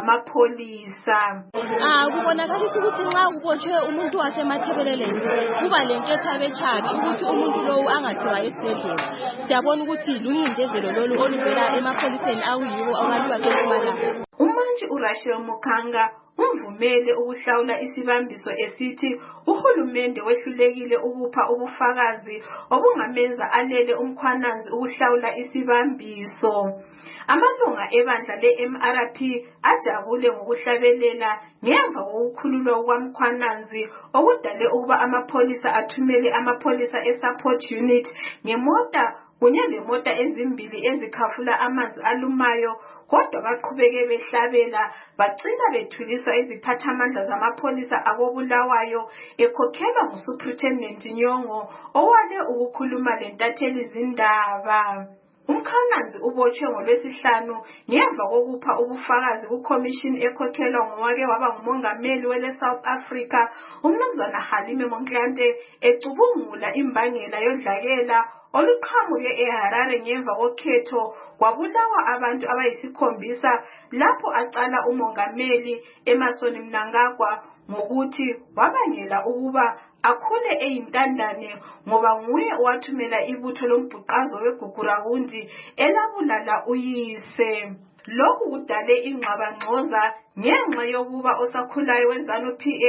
ngamapholisa. Kubonakalisa ukuthi nxa ubotshwe umuntu wasemathebeleleni kuba lenketha bechabi ukuthi umuntu lowu angathiwa esibhedlela. Siyabona ukuthi luncindezelo lolu oluvela emapholiseni akuyiwo abantu baseMpumalanga. Umantshi uRachel Mukhanga umvumele ukuhlawula isibambiso esithi uhulumende wehlulekile ukupha ubufakazi obungamenza alele uMkhwanazi ukuhlawula isibambiso. Amalunga ebandla le-MRP ajabule ngokuhlabelela ngemva kokukhululwa kukaMkhwanazi okudale ukuba amapholisa athumele amapholisa e-support unit ngemota kunye lemota ezimbili ezikhafula amanzi alumayo kodwa baqhubeke behlabela bagcina bethuliswa iziphathamandla zamapholisa akobulawayo ekhokhelwa nguSuperintendent Nyong'o owale ukukhuluma lentatheli zindaba. Umkhwanazi ubotshwe ngoLwesihlanu ngemva kokupha ubufakazi kukhomishini ekhokhelwa ngowake waba ngumongameli wele-South Africa umnumzana Halime Motlanthe ecubungula imbangela yodlakela oluqhamuke eHarare ngemva kokhetho kwabulawa abantu abayisikhombisa lapho acala umongameli Emmerson Mnangagwa ngokuthi wabangela ukuba akhule eyintandane ngoba nguye owathumela ibutho lombhuqazo weGugurawundi elabulala uyise. Lokhu kudale ingxabangxoza ngenxa yokuba osakhulayo weZanu PF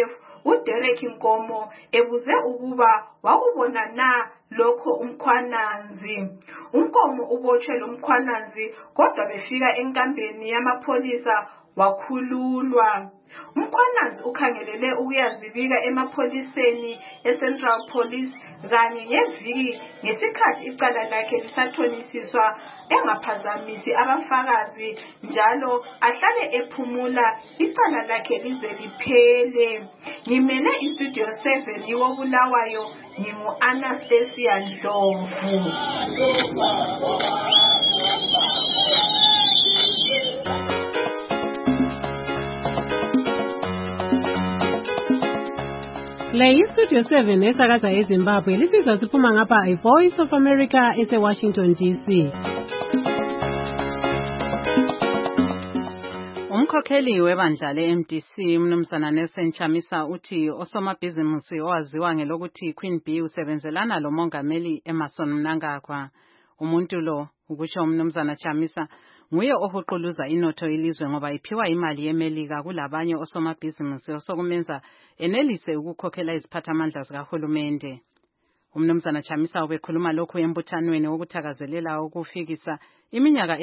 uDerek Nkomo ebuze ukuba wakubona na lokho umkhwananzi. uNkomo ubotshwe lo mkhwananzi kodwa befika enkambeni yamapholisa wakhululwa. Umkhwananzi ukhangelele ukuyazibika emapholiseni eCentral Police kanye ngeviki ngesikhathi icala lakhe lisathonisiswa engaphazamisi abafakazi njalo ahlale ephumula icala lakhe lize liphele. Ngimele iStudio 7 iwoBulawayo ngingu-Anastasia Ndlovu. Le iStudio 7 esakaza eZimbabwe lisizwa siphuma ngapha iVoice of America eseWashington DC. Umkhokheli webandla le-MDC umnumzana Nelson Chamisa uthi osomabhizimusi owaziwa ngelokuthi Queen Bee usebenzelana lo mongameli Emmerson Mnangagwa. Umuntu lo ukusho umnumzana Chamisa nguye ohuquluza inotho ilizwe ngoba iphiwa imali yemelika kulabanye osomabhizimusi osokumenza enelise ukukhokhela iziphathamandla zikahulumende. Umnumzana Chamisa ubekhuluma lokhu embuthanweni wokuthakazelela ukufikisa iminyaka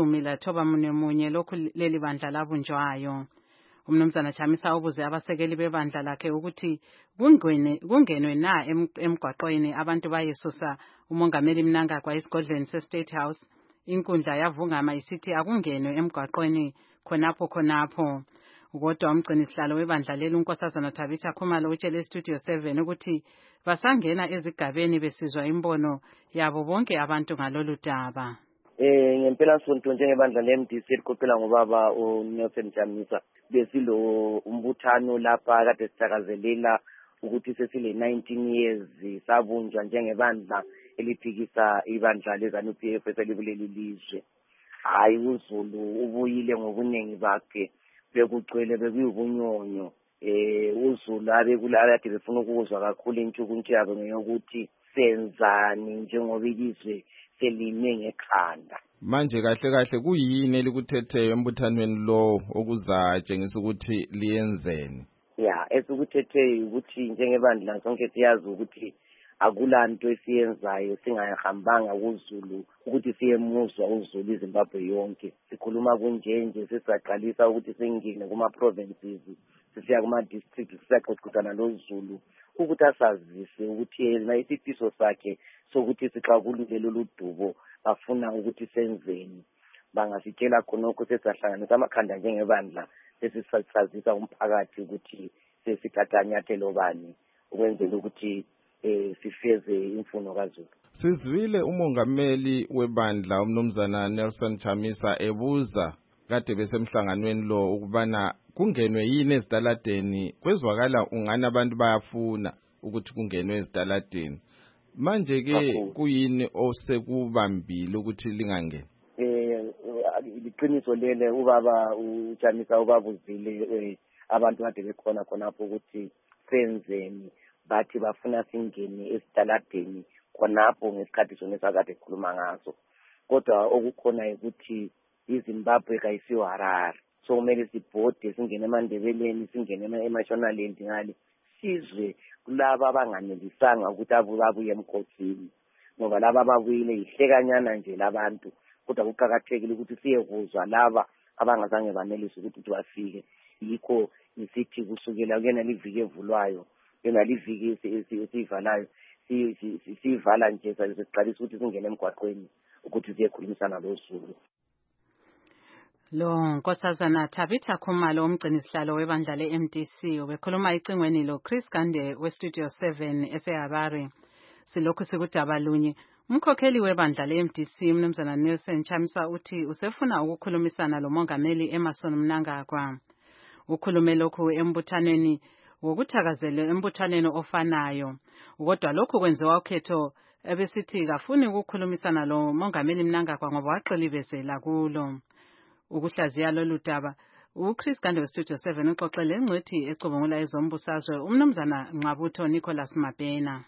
11 lokhu leli bandla labunjwayo. Umnumzana Chamisa ubuze abasekeli bebandla lakhe ukuthi kungenwe na emgwaqweni abantu bayesusa umongameli Mnangagwa esigodlweni seState House. Inkundla yavungama isithi akungenwe emgwaqweni khonapho. Kodwa umgcinisihlalo webandla leli uNkosazana Tabitha Khumalo utshele iStudio 7 ukuthi basangena ezigabeni besizwa imbono yabo bonke abantu ngalolu daba. Ngempela sonto njengebandla le-MDC eliqoqela ngobaba uNelson Chamisa besilo umbuthano lapha kade sithakazelela ukuthi sesile 19 years sabunjwa njengebandla eliphikisa ibandla leZANU-PF eselibuleli lizwe. Hayi uZulu ubuyile ngobuningi bakhe bekugcwele bekuyubunyonyo. uZulu abekulakade befuna ukuzwa kakhulu intshukuntshu yabo ngeyokuthi senzani njengoba ilizwe selime ngekhanda. Manje kahle kuyini elikuthethe embuthanweni lo okuzatshengisa ukuthi liyenzeni? Ya, esikuthethe ukuthi njengebandla sonke siyazi ukuthi akulanto esiyenzayo singahambanga kuZulu ukuthi siyemuzwa uZulu iZimbabwe yonke. Sikhuluma kunjenje sesaqalisa ukuthi singene kuma provinces sisiya kuma districts siyaxoxisana loZulu ukuthi asazise ukuthi yena isifiso sakhe sokuthi sixakulule lolu dubo bafuna ukuthi senzeni. Bangasitshela khonokho sesahlanganisa amakhanda njengebandla sesisazisa umphakathi ukuthi sesikhatha nyathelo bani ukwenzela ukuthi sifeze imfuno kaZulu. Sizwile umongameli webandla umnumzana Nelson Chamisa ebuza kade besemhlanganweni lo ukubana kungenwe yini ezitaladeni, kwezwakala ungana abantu bayafuna ukuthi kungenwe ezitaladeni. Manje ke kuyini osekubambile ukuthi lingangeni? Liqiniso lele ubaba uChamisa ubabuzile abantu kade bekhona khonapho ukuthi senzeni, bathi bafuna singene esitaladeni khonapho ngesikhathi sona sakade ekhuluma ngaso. Kodwa okukhona ukuthi iZimbabwe kayisiyo Harare, so kumele sibhode singene eMandebeleni singene eMashonaland ngale sizwe kulaba abanganelisanga ukuthi abuye emkhosini, ngoba laba ababuyile ihlekanyana nje labantu. Kodwa kuqhakathekile ukuthi siyekuzwa laba abangazange banelisa ukuthi bafike. Yikho isithi kusukela kuyena liviki evulwayo yena liviki esivalayo sivala nje sesiqalisa ukuthi singene emgwaqweni ukuthi siyekhulumisana loZulu. Lo Nkosazana Tabitha Khumalo umgcinisihlalo webandla le-MDC ubekhuluma icingweni lo Chris Gande weStudio 7 eseHarare. Silokhu sikudaba lunye, umkhokheli webandla le-MDC umnumzana Nelson Chamisa uthi usefuna ukukhulumisana lo mongameli Emmerson Mnangagwa. Ukhulume lokhu embuthaneni embuthaneni ofanayo. Kodwa lokhu kwenziwa ukhetho ebesithi kafuni ukukhulumisana lo mongameli Mnangagwa ngoba waqilibezela kulo. Ukuhlaziya lolu daba uChris Gande weStudio 7 uxoxele ingcwethi ecubungula ezombusazwe umnumzana Nqabutho Nicholas Mabhena.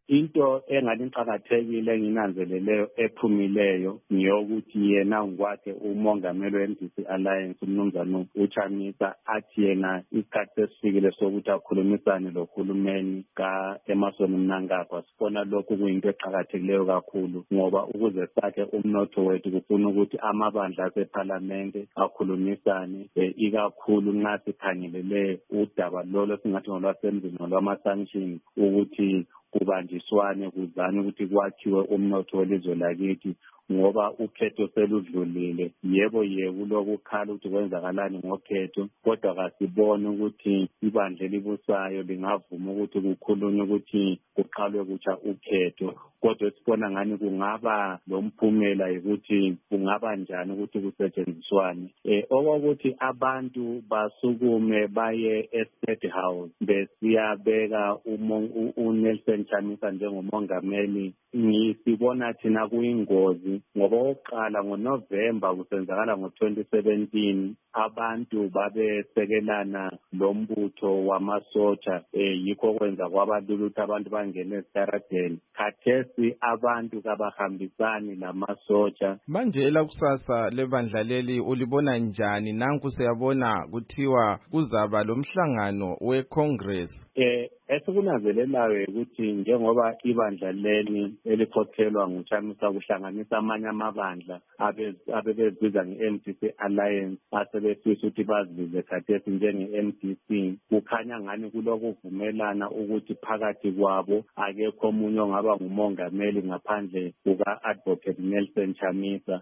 into enganiqhakathekile enginanzeleleyo ephumileyo ngiyokuthi yena ngokwakhe umongameli we-MDC Alliance umnumzana uChamisa athi yena isikhathi sesifikile sokuthi akhulumisane lohulumeni ka-Emmerson Mnangagwa. Sibona lokhu kuyinto eqhakathekileyo kakhulu ngoba ukuze sakhe umnotho wethu kufuna ukuthi amabandla asephalamende akhulumisane ikakhulu nxa sikhangelele udaba lolo singathi ngolwasemzini ngolwama-sanctions ukuthi kubanjiswane kuzame ukuthi kwakhiwe umnotho welizwe lakithi ngoba ukhetho seludlulile. Yebo kulokukhala ukuthi kwenzakalani ngokhetho, kodwa kasibone ukuthi ibandla elibusayo lingavuma ukuthi kukhulunywe ukuthi kuqalwe kutsha ukhetho, kodwa sibona ngani kungaba lomphumela ukuthi kungaba njani ukuthi kusetshenziswane. Okokuthi abantu basukume baye e-State House besiyabeka uNelson Chamisa njengomongameli, ngisibona thina kuyingozi ngoba oqala ngoNovember kusenzakala ngo-2017 abantu babesekelana lombutho wamasotsha, yikho kwenza kwabalula ukuthi abantu bangene esitaradeni. Khathesi abantu kabahambisani lamasotsha. Manje elakusasa lebandla leli ulibona njani? Nanku siyabona kuthiwa kuzaba lomhlangano we-Congress. Esikunanzelelayo ukuthi njengoba ibandla leli elikhokhelwa nguChamisa kuhlanganisa amanye amabandla abebezibiza nge-MDC Alliance asebefisa ukuthi bazibize khathesi njenge-MDC, kukhanya ngani kulokuvumelana ukuthi phakathi kwabo akekho omunye ongaba ngumongameli ngaphandle kuka-Advocate Nelson Chamisa.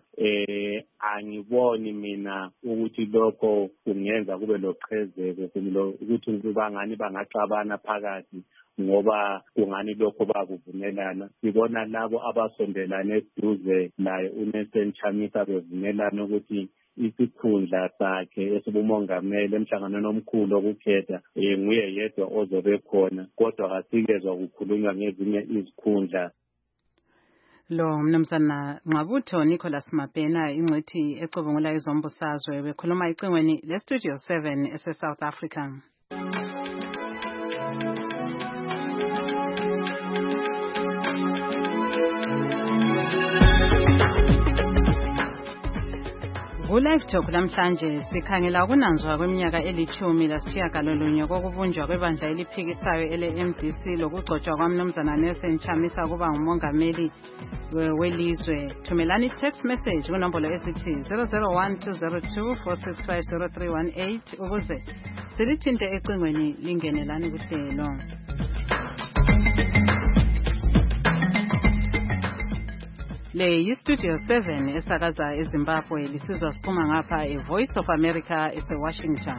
Angiboni mina ukuthi lokho kungenza kube loqhezeko ukuthi bangani bangaxabana phakathi ngoba kungani lokho bakuvumelana. Sibona labo abasondelane eduze naye uNelson Chamisa bevumelana ukuthi isikhundla sakhe esibumongameli emhlanganweni omkhulu okukhetha nguye yedwa ozobe khona, kodwa kasikezwa kukhulunywa ngezinye izikhundla. Lo mnumzana Nqabutho Nicholas Mapena ingcwethi ecubungula izombusazwe bekhuluma icingweni le-Studio 7 ese-South Africa. Ku-Live Talk namhlanje sikhangela ukunanzwa kweminyaka eli-10 kokubunjwa kwebandla eliphikisayo ele-MDC lokugcotshwa kwamnumzana Nelson Chamisa kuba ngumongameli welizwe. Thumelani text message kunombolo esithi 0012024650318 ukuze silithinte ecingweni lingenelani kuhlelo. Le yi-Studio 7 esakaza eZimbabwe lisizwa siphuma ngapha e-Voice of America ese-Washington.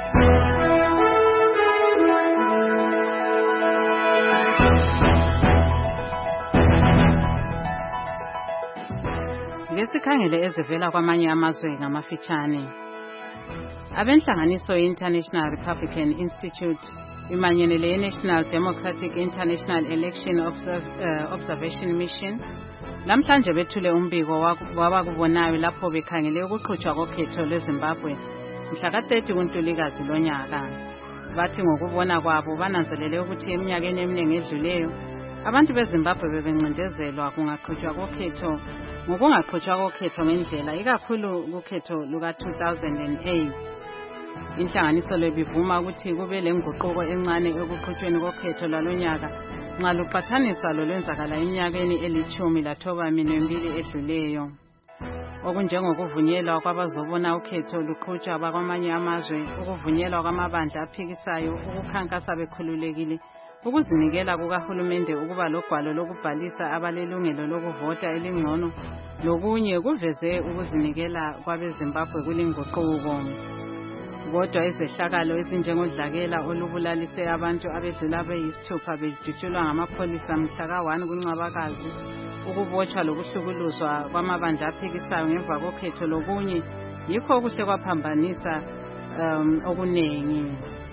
Ngesikhangele ezivela kwamanye amazwe ngamafitshane. Abenhlanganiso ye-International Republican Institute imanyene le-National Democratic International Election Observation Mission namhlanje bethule umbiko wabakubonayo lapho bekhangele ukuqhutshwa kokhetho lweZimbabwe mhla ka-30 kuNtulikazi lonyaka. Bathi ngokubona kwabo bananzelele ukuthi eminyakeni eminingi edluleyo abantu beZimbabwe bebencindezelwa kungaqhutshwa kokhetho ngokungaqhutshwa kokhetho ngendlela ikakhulu kukhetho luka-2008. Inhlanganiso lebivuma ukuthi kube lenguquko encane ekuqhutshweni kokhetho lalonyaka nxa luqhathaniswa lolwenzakala eminyakeni eli-12 edluleyo. Okunjengokuvunyelwa kwabazobona ukhetho luqhutshwa bakwamanye amazwe, ukuvunyelwa kwamabandla aphikisayo, ukukhankasa bekhululekile, ukuzinikela kukahulumende ukuba logwalo lokubhalisa abalelungelo lokuvota elingcono, lokunye kuveze ukuzinikela kwabeZimbabwe kulinguquko. Kodwa izehlakalo ezinjengodlakela olubulalise abantu abedlula abayisithupha bedutshulwa ngamapholisa mhla ka-1 kuNcwabakazi, ukubotshwa lokuhlukuluzwa kwamabandla aphikisayo ngemva kokhetho lokunye, yikho kuhle kwaphambanisa okuningi.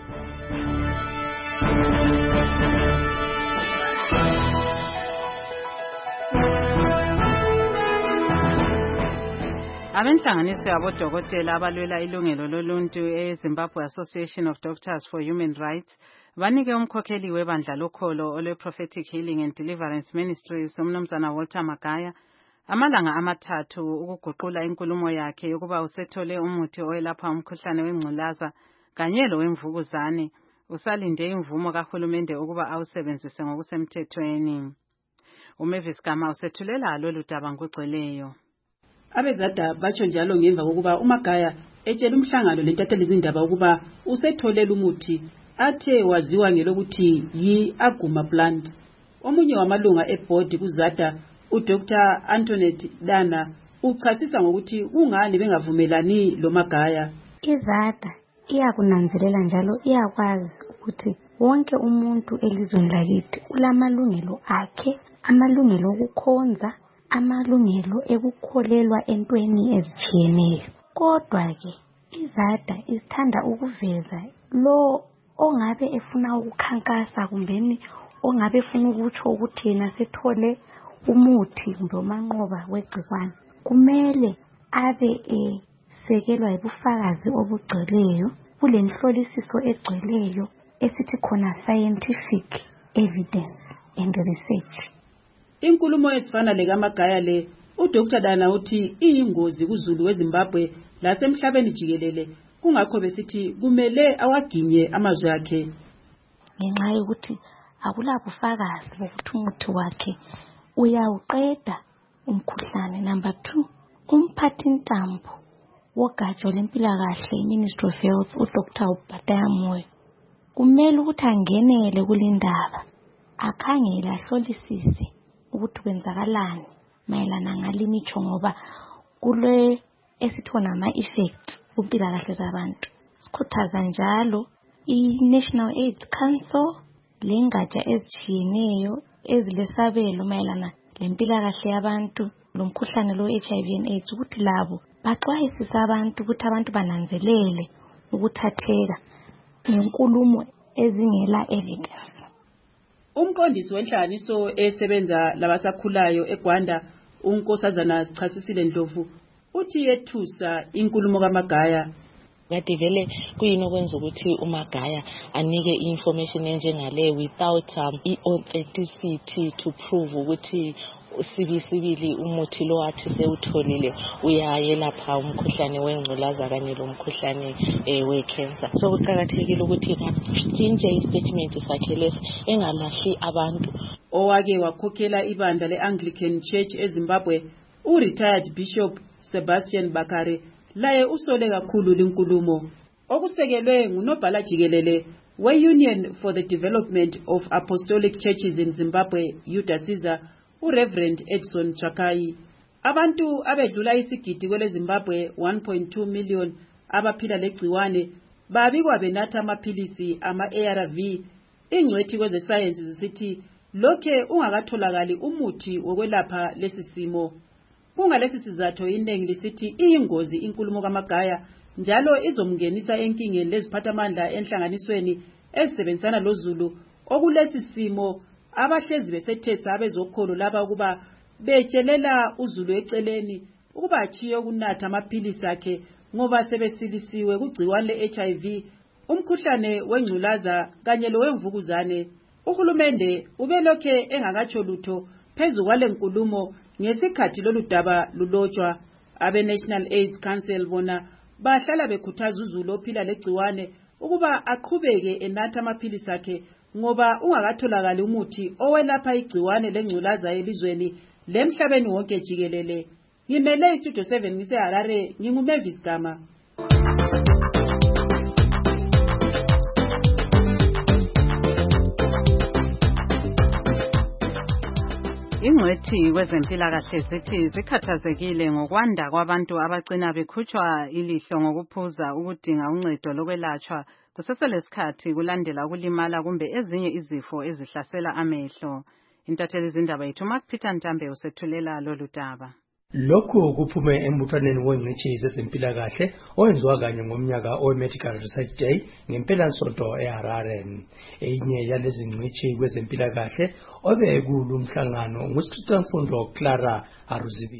Abenhlanganiso yabodokotela abalwela ilungelo loluntu eZimbabwe Association of Doctors for Human Rights banike umkhokheli webandla lokholo ole Prophetic Healing and Deliverance Ministries umnumzana Walter Magaya amalanga amathathu ukuguqula inkulumo yakhe yokuba usethole umuthi oyelapha umkhuhlane wengculaza kanye lo wemvukuzane usalinde imvumo kahulumende ukuba awusebenzise ngokusemthethweni. uMavis Gama usethulela lolu daba ngogcweleyo. Abezada batsho njalo ngemva kokuba uMagaya etshela umhlangano lentatheli izindaba ukuba usetholela umuthi athe waziwa ngelokuthi yi-Aguma plant. Omunye wamalunga ebhodi kuZADA uDr Antoinette Dana uchasisa ngokuthi kungani bengavumelani lo Magaya. iZADA iyakunanzelela njalo iyakwazi ukuthi wonke umuntu elizweni lakithi ulamalungelo akhe, amalungelo okukhonza, amalungelo ekukholelwa entweni ezitshiyeneyo. Kodwa ke iZADA isithanda ukuveza lo ongabe efuna ukukhankasa kumbeni ongabe efuna ukutsho ukuthi yena sethole umuthi kumbe umanqoba wegcikwane kumele abe sekelwa ubufakazi obugcweleyo kulenhlolisiso egcweleyo esithi khona scientific evidence and research. Inkulumo esifana lekaMagaya le uDr Dana uthi iyingozi kuZulu weZimbabwe lasemhlabeni jikelele kungakho besithi kumele awaginye amazwi akhe ngenxa yokuthi akulabufakazi bokuthi umuthi wakhe uyawuqeda umkhuhlane. Number 2, umphathintambo wogatsha lempilakahle iMinistry of Health uDr Ubhataya Moyo kumele ukuthi angenele kulindaba akhangele ahlolisise ukuthi kwenzakalani mayelana ngalimitsho ngoba kule esithona ama-effect kumpilakahle zabantu. Sikhuthaza njalo i-National AIDS Council lengatsha ezitshiyeneyo ezilesabelo mayelana lempilakahle yabantu lomkhuhlane lo HIV and AIDS ukuthi labo baxwayisise abantu ukuthi abantu bananzelele ukuthatheka ngenkulumo ezingela evidence. Umqondisi wenhlanganiso esebenza labasakhulayo eGwanda uNkosazana Sichasisile Ndlovu uthi yethusa inkulumo kaMagaya. Kade vele kuyini okwenza ukuthi uMagaya anike information enjengale without i-authenticity to prove ukuthi sibili umuthi lo athi sewutholile uyayelapha umkhuhlane wengculaza kanye lomkhuhlane wecancer. So kuqakathekile ukuthi katshintshe istatement sakhe lesi engalahli abantu. Owake wakhokhela ibandla le-Anglican Church eZimbabwe u-retired Bishop Sebastian Bakare laye usole kakhulu linkulumo okusekelwe ngunobhala jikelele we-Union for the Development of Apostolic Churches in Zimbabwe UDASIZA uReverend Edson Chakai. Abantu abedlula isigidi kwele Zimbabwe 1.2 million abaphila legciwane babikwa benatha amaphilisi ama-ARV. Ingcwethi kwezesayensi zisithi lokhe ungakatholakali umuthi wokwelapha lesi simo. Kungalesi sizathu iningi lisithi iyingozi inkulumo kaMagaya njalo izomngenisa enkingeni leziphathamandla enhlanganisweni ezisebenzisana loZulu okulesi simo abahlezi besethesa abezokholo laba ukuba betshelela uZulu eceleni ukuba achiye ukunatha amaphilisi akhe ngoba sebesilisiwe kugciwane le-HIV, umkhuhlane wengculaza kanye lowemvukuzane. Uhulumende ubelokhe engakatsho lutho phezu kwale nkulumo ngesikhathi lolu daba lulotshwa. Abe-National AIDS Council bona bahlala bekhuthaza uZulu ophila legciwane ukuba aqhubeke enatha amaphilisi akhe ngoba ungakatholakali umuthi owelapha igciwane lengculaza elizweni lemhlabeni wonke jikelele. Ngimele iStudio 7 ngiseHarare, nginguMavis Gama. Ingcwethi kwezempilakahle zithi zikhathazekile ngokwanda kwabantu abagcina bekhutshwa ilihlo ngokuphuza ukudinga uncedo lokwelatshwa kuseselesikhathi kulandela ukulimala kumbe ezinye izifo ezihlasela amehlo. Intatheli izindaba yethu Mark Peter Ntambe usethulela lolu daba. Lokhu kuphume embuthaneni wengcitshi zezempilakahle owenziwa kanye ngomnyaka owe-Medical Research Day ngempelasonto eHarare. Enye yalezi ngcitshi kwezempilakahle obekulu umhlangano nguSister Mfundo Clara Aruzibishe.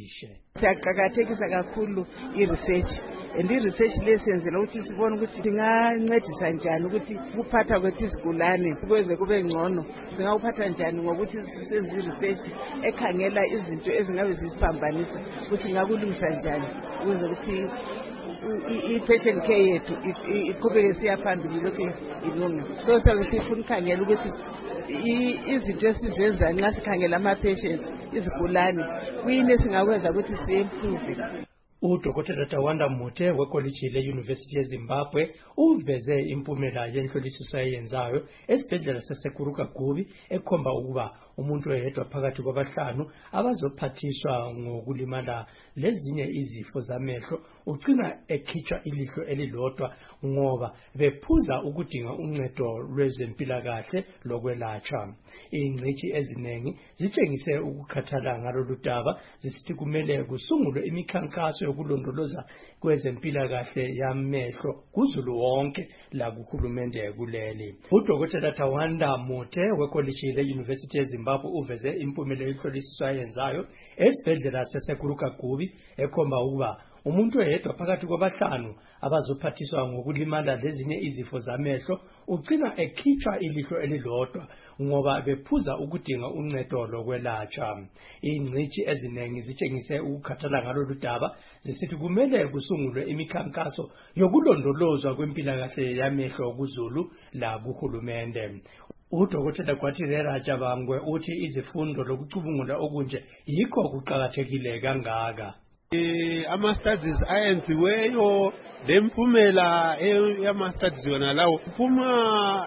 Siyaqakathekisa kakhulu i-research and i-research lesenzela ukuthi sibone ukuthi singancedisa njani ukuthi ukuphatha kwethu isigulane kuze kube ngcono. Singawuphatha njani ngokuthi senze i-research ekhangela izinto ezingabe zisiphambanisa ukuthi singakulungisa njani ukuze ukuthi i-patient care yethu iqhubeke siya phambili lokhu ilunga. So sabe sifuna ukukhangela ukuthi izinto esizenza nxa sikhangela ama-patients izigulane kuyini esingakwenza ukuthi siye-improve. Udokotela Tawanda Muthe wekoliji le-University yeZimbabwe uveze impumela yenhloliso ayenzayo esibhedlela saseKuruka Gubi ekhomba ukuba umuntu oyedwa phakathi kwabahlanu abazophathiswa ngokulimala lezinye izifo zamehlo ugcina ekhitshwa ilihlo elilodwa ngoba bephuza ukudinga uncedo lwezempilakahle lokwelatshwa. Ingcitshi ezinengi zitshengise ukukhathala ngalolu daba zisithi kumele kusungulwe imikhankaso yokulondoloza kwezempilakahle yamehlo kuzulu wonke la kuhulumende kuleli. Udokotela Tawanda Muthe wekoliji le-University yeZimbabwe uveze impumela yenhloliso ayenzayo esibhedlela saseKuruka Gubi ekhomba ukuba umuntu oyedwa phakathi kwabahlanu abazophathiswa ngokulimala lezinye izifo zamehlo ugcina ekhitshwa ilihlo elilodwa ngoba bephuza ukudinga uncedo lokwelatshwa. Ingcitshi ezinengi zitshengise ukukhathala ngalolu daba zisithi kumele kusungulwe imikhankaso yokulondolozwa kwempilakahle yamehlo kuzulu la kuhulumende. Udokotela Kwathirera Jabangwe uthi izifundo lokucubungula okunje yikho kuqakathekile kangaka. Ama-studies ayenziweyo lempumela yama-studies yona lawo kuphuma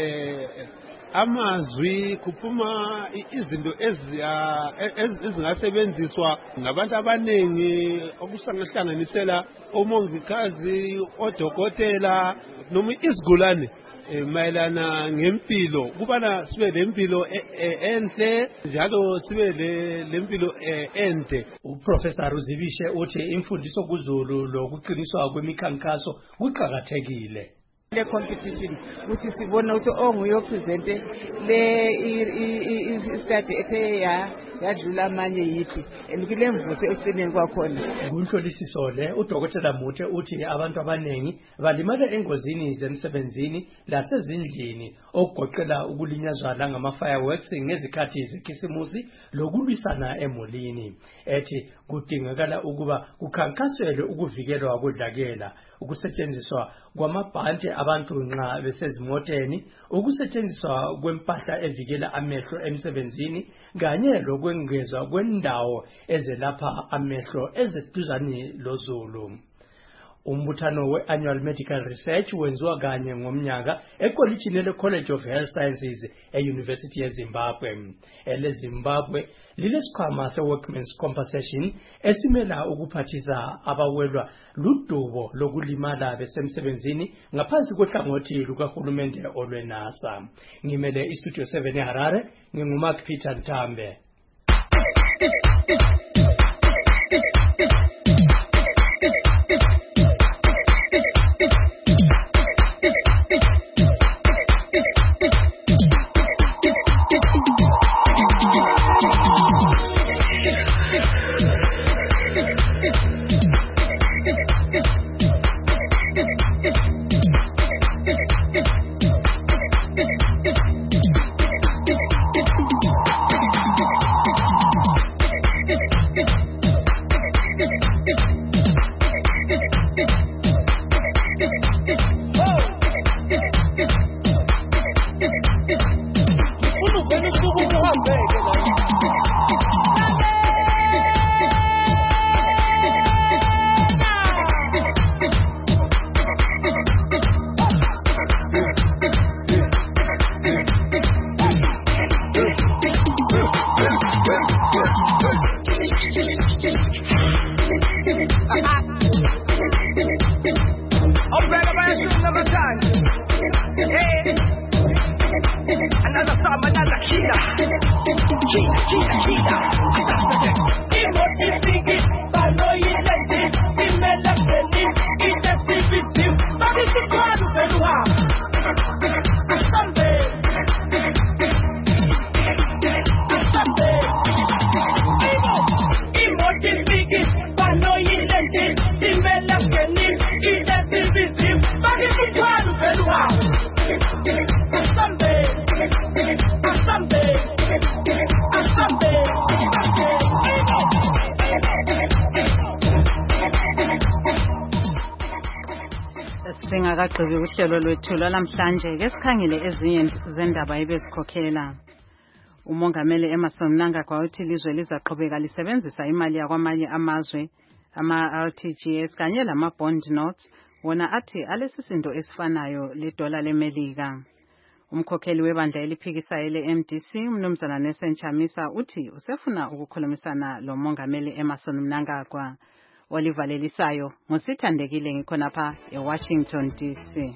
amazwi, kuphuma izinto ezingasebenziswa ngabantu abaningi okuhlanganisela omongikazi, odokotela noma izigulane mayelana ngempilo kubana sibe lempilo enhle njalo sibe lempilo ende. Uprofessor Ruzibishe uthi imfundiso kuzulu lokuqiniswa kwemikhankaso kuqhakathekile. Le competition ukuthi sibona ukuthi onguye opresente le study ethe yadlula amanye yipi enikile mvuso eceleni kwakhona. Kunhlolisiso le udokotela Muthe uthi abantu abanengi balimala engozini zemsebenzini lasezindlini okugoqela ukulinyazwa ngama-fireworks ngezikhathi zekhisimusi lokulwisana emolini. Ethi kudingakala ukuba kukhankaselwe ukuvikelwa kodlakela, ukusetshenziswa kwamabhanti abantu nxa besezimoteni, ukusetshenziswa kwempahla evikela amehlo emsebenzini kanye lokwengezwa kwendawo ezelapha amehlo ezeduzane lozulu. Umbuthano we-Annual Medical Research wenziwa kanye ngomnyaka ekolitshini le-College of Health Sciences e-University yeZimbabwe. Ele-Zimbabwe lilesikhwama se-Workmen's Compensation esimela ukuphathisa abawelwa ludubo lokulimala besemsebenzini ngaphansi kohlangothi lukahulumende olwenasa. Ngimele iStudio 7 eHarare, nginguMark Peter Ntambe. Singakagqibi uhlelo lwethu lwalamhlanje ke sikhangele ezinye zendaba ebezikhokhela. Umongameli Emmerson Mnangagwa uthi ilizwe lizaqhubeka lisebenzisa imali yakwamanye amazwe ama-RTGS kanye lama-bond notes wona athi alesisindo esifanayo le-dollar leMelika. Umkhokheli webandla eliphikisayo le-MDC Mnumzana Nelson Chamisa uthi usefuna ukukhulumisana lo mongameli Emmerson Mnangagwa. Olivalelisayo ngusithandekile ngikhonapha eWashington DC.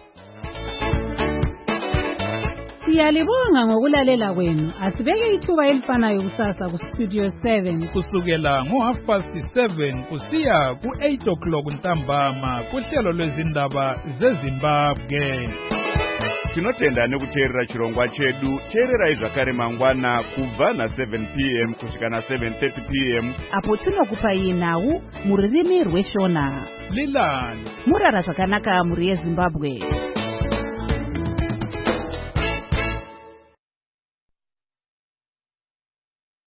Siyalibonga ngokulalela kwenu. Asibeke ithuba elifanayo kusasa ku Studio 7 kusukela ngo7:30 kusiya ku8 ntambama kuhlelo lwezindaba zeZimbabwe. Tinotenda nekuteerera chirongwa chedu. Teererai zvakare mangwana kubva na7 p.m. kusvika na7:30 p.m. apo tinokupai nhau mururimi rweshona. Lilani murara zvakanaka muri yeZimbabwe.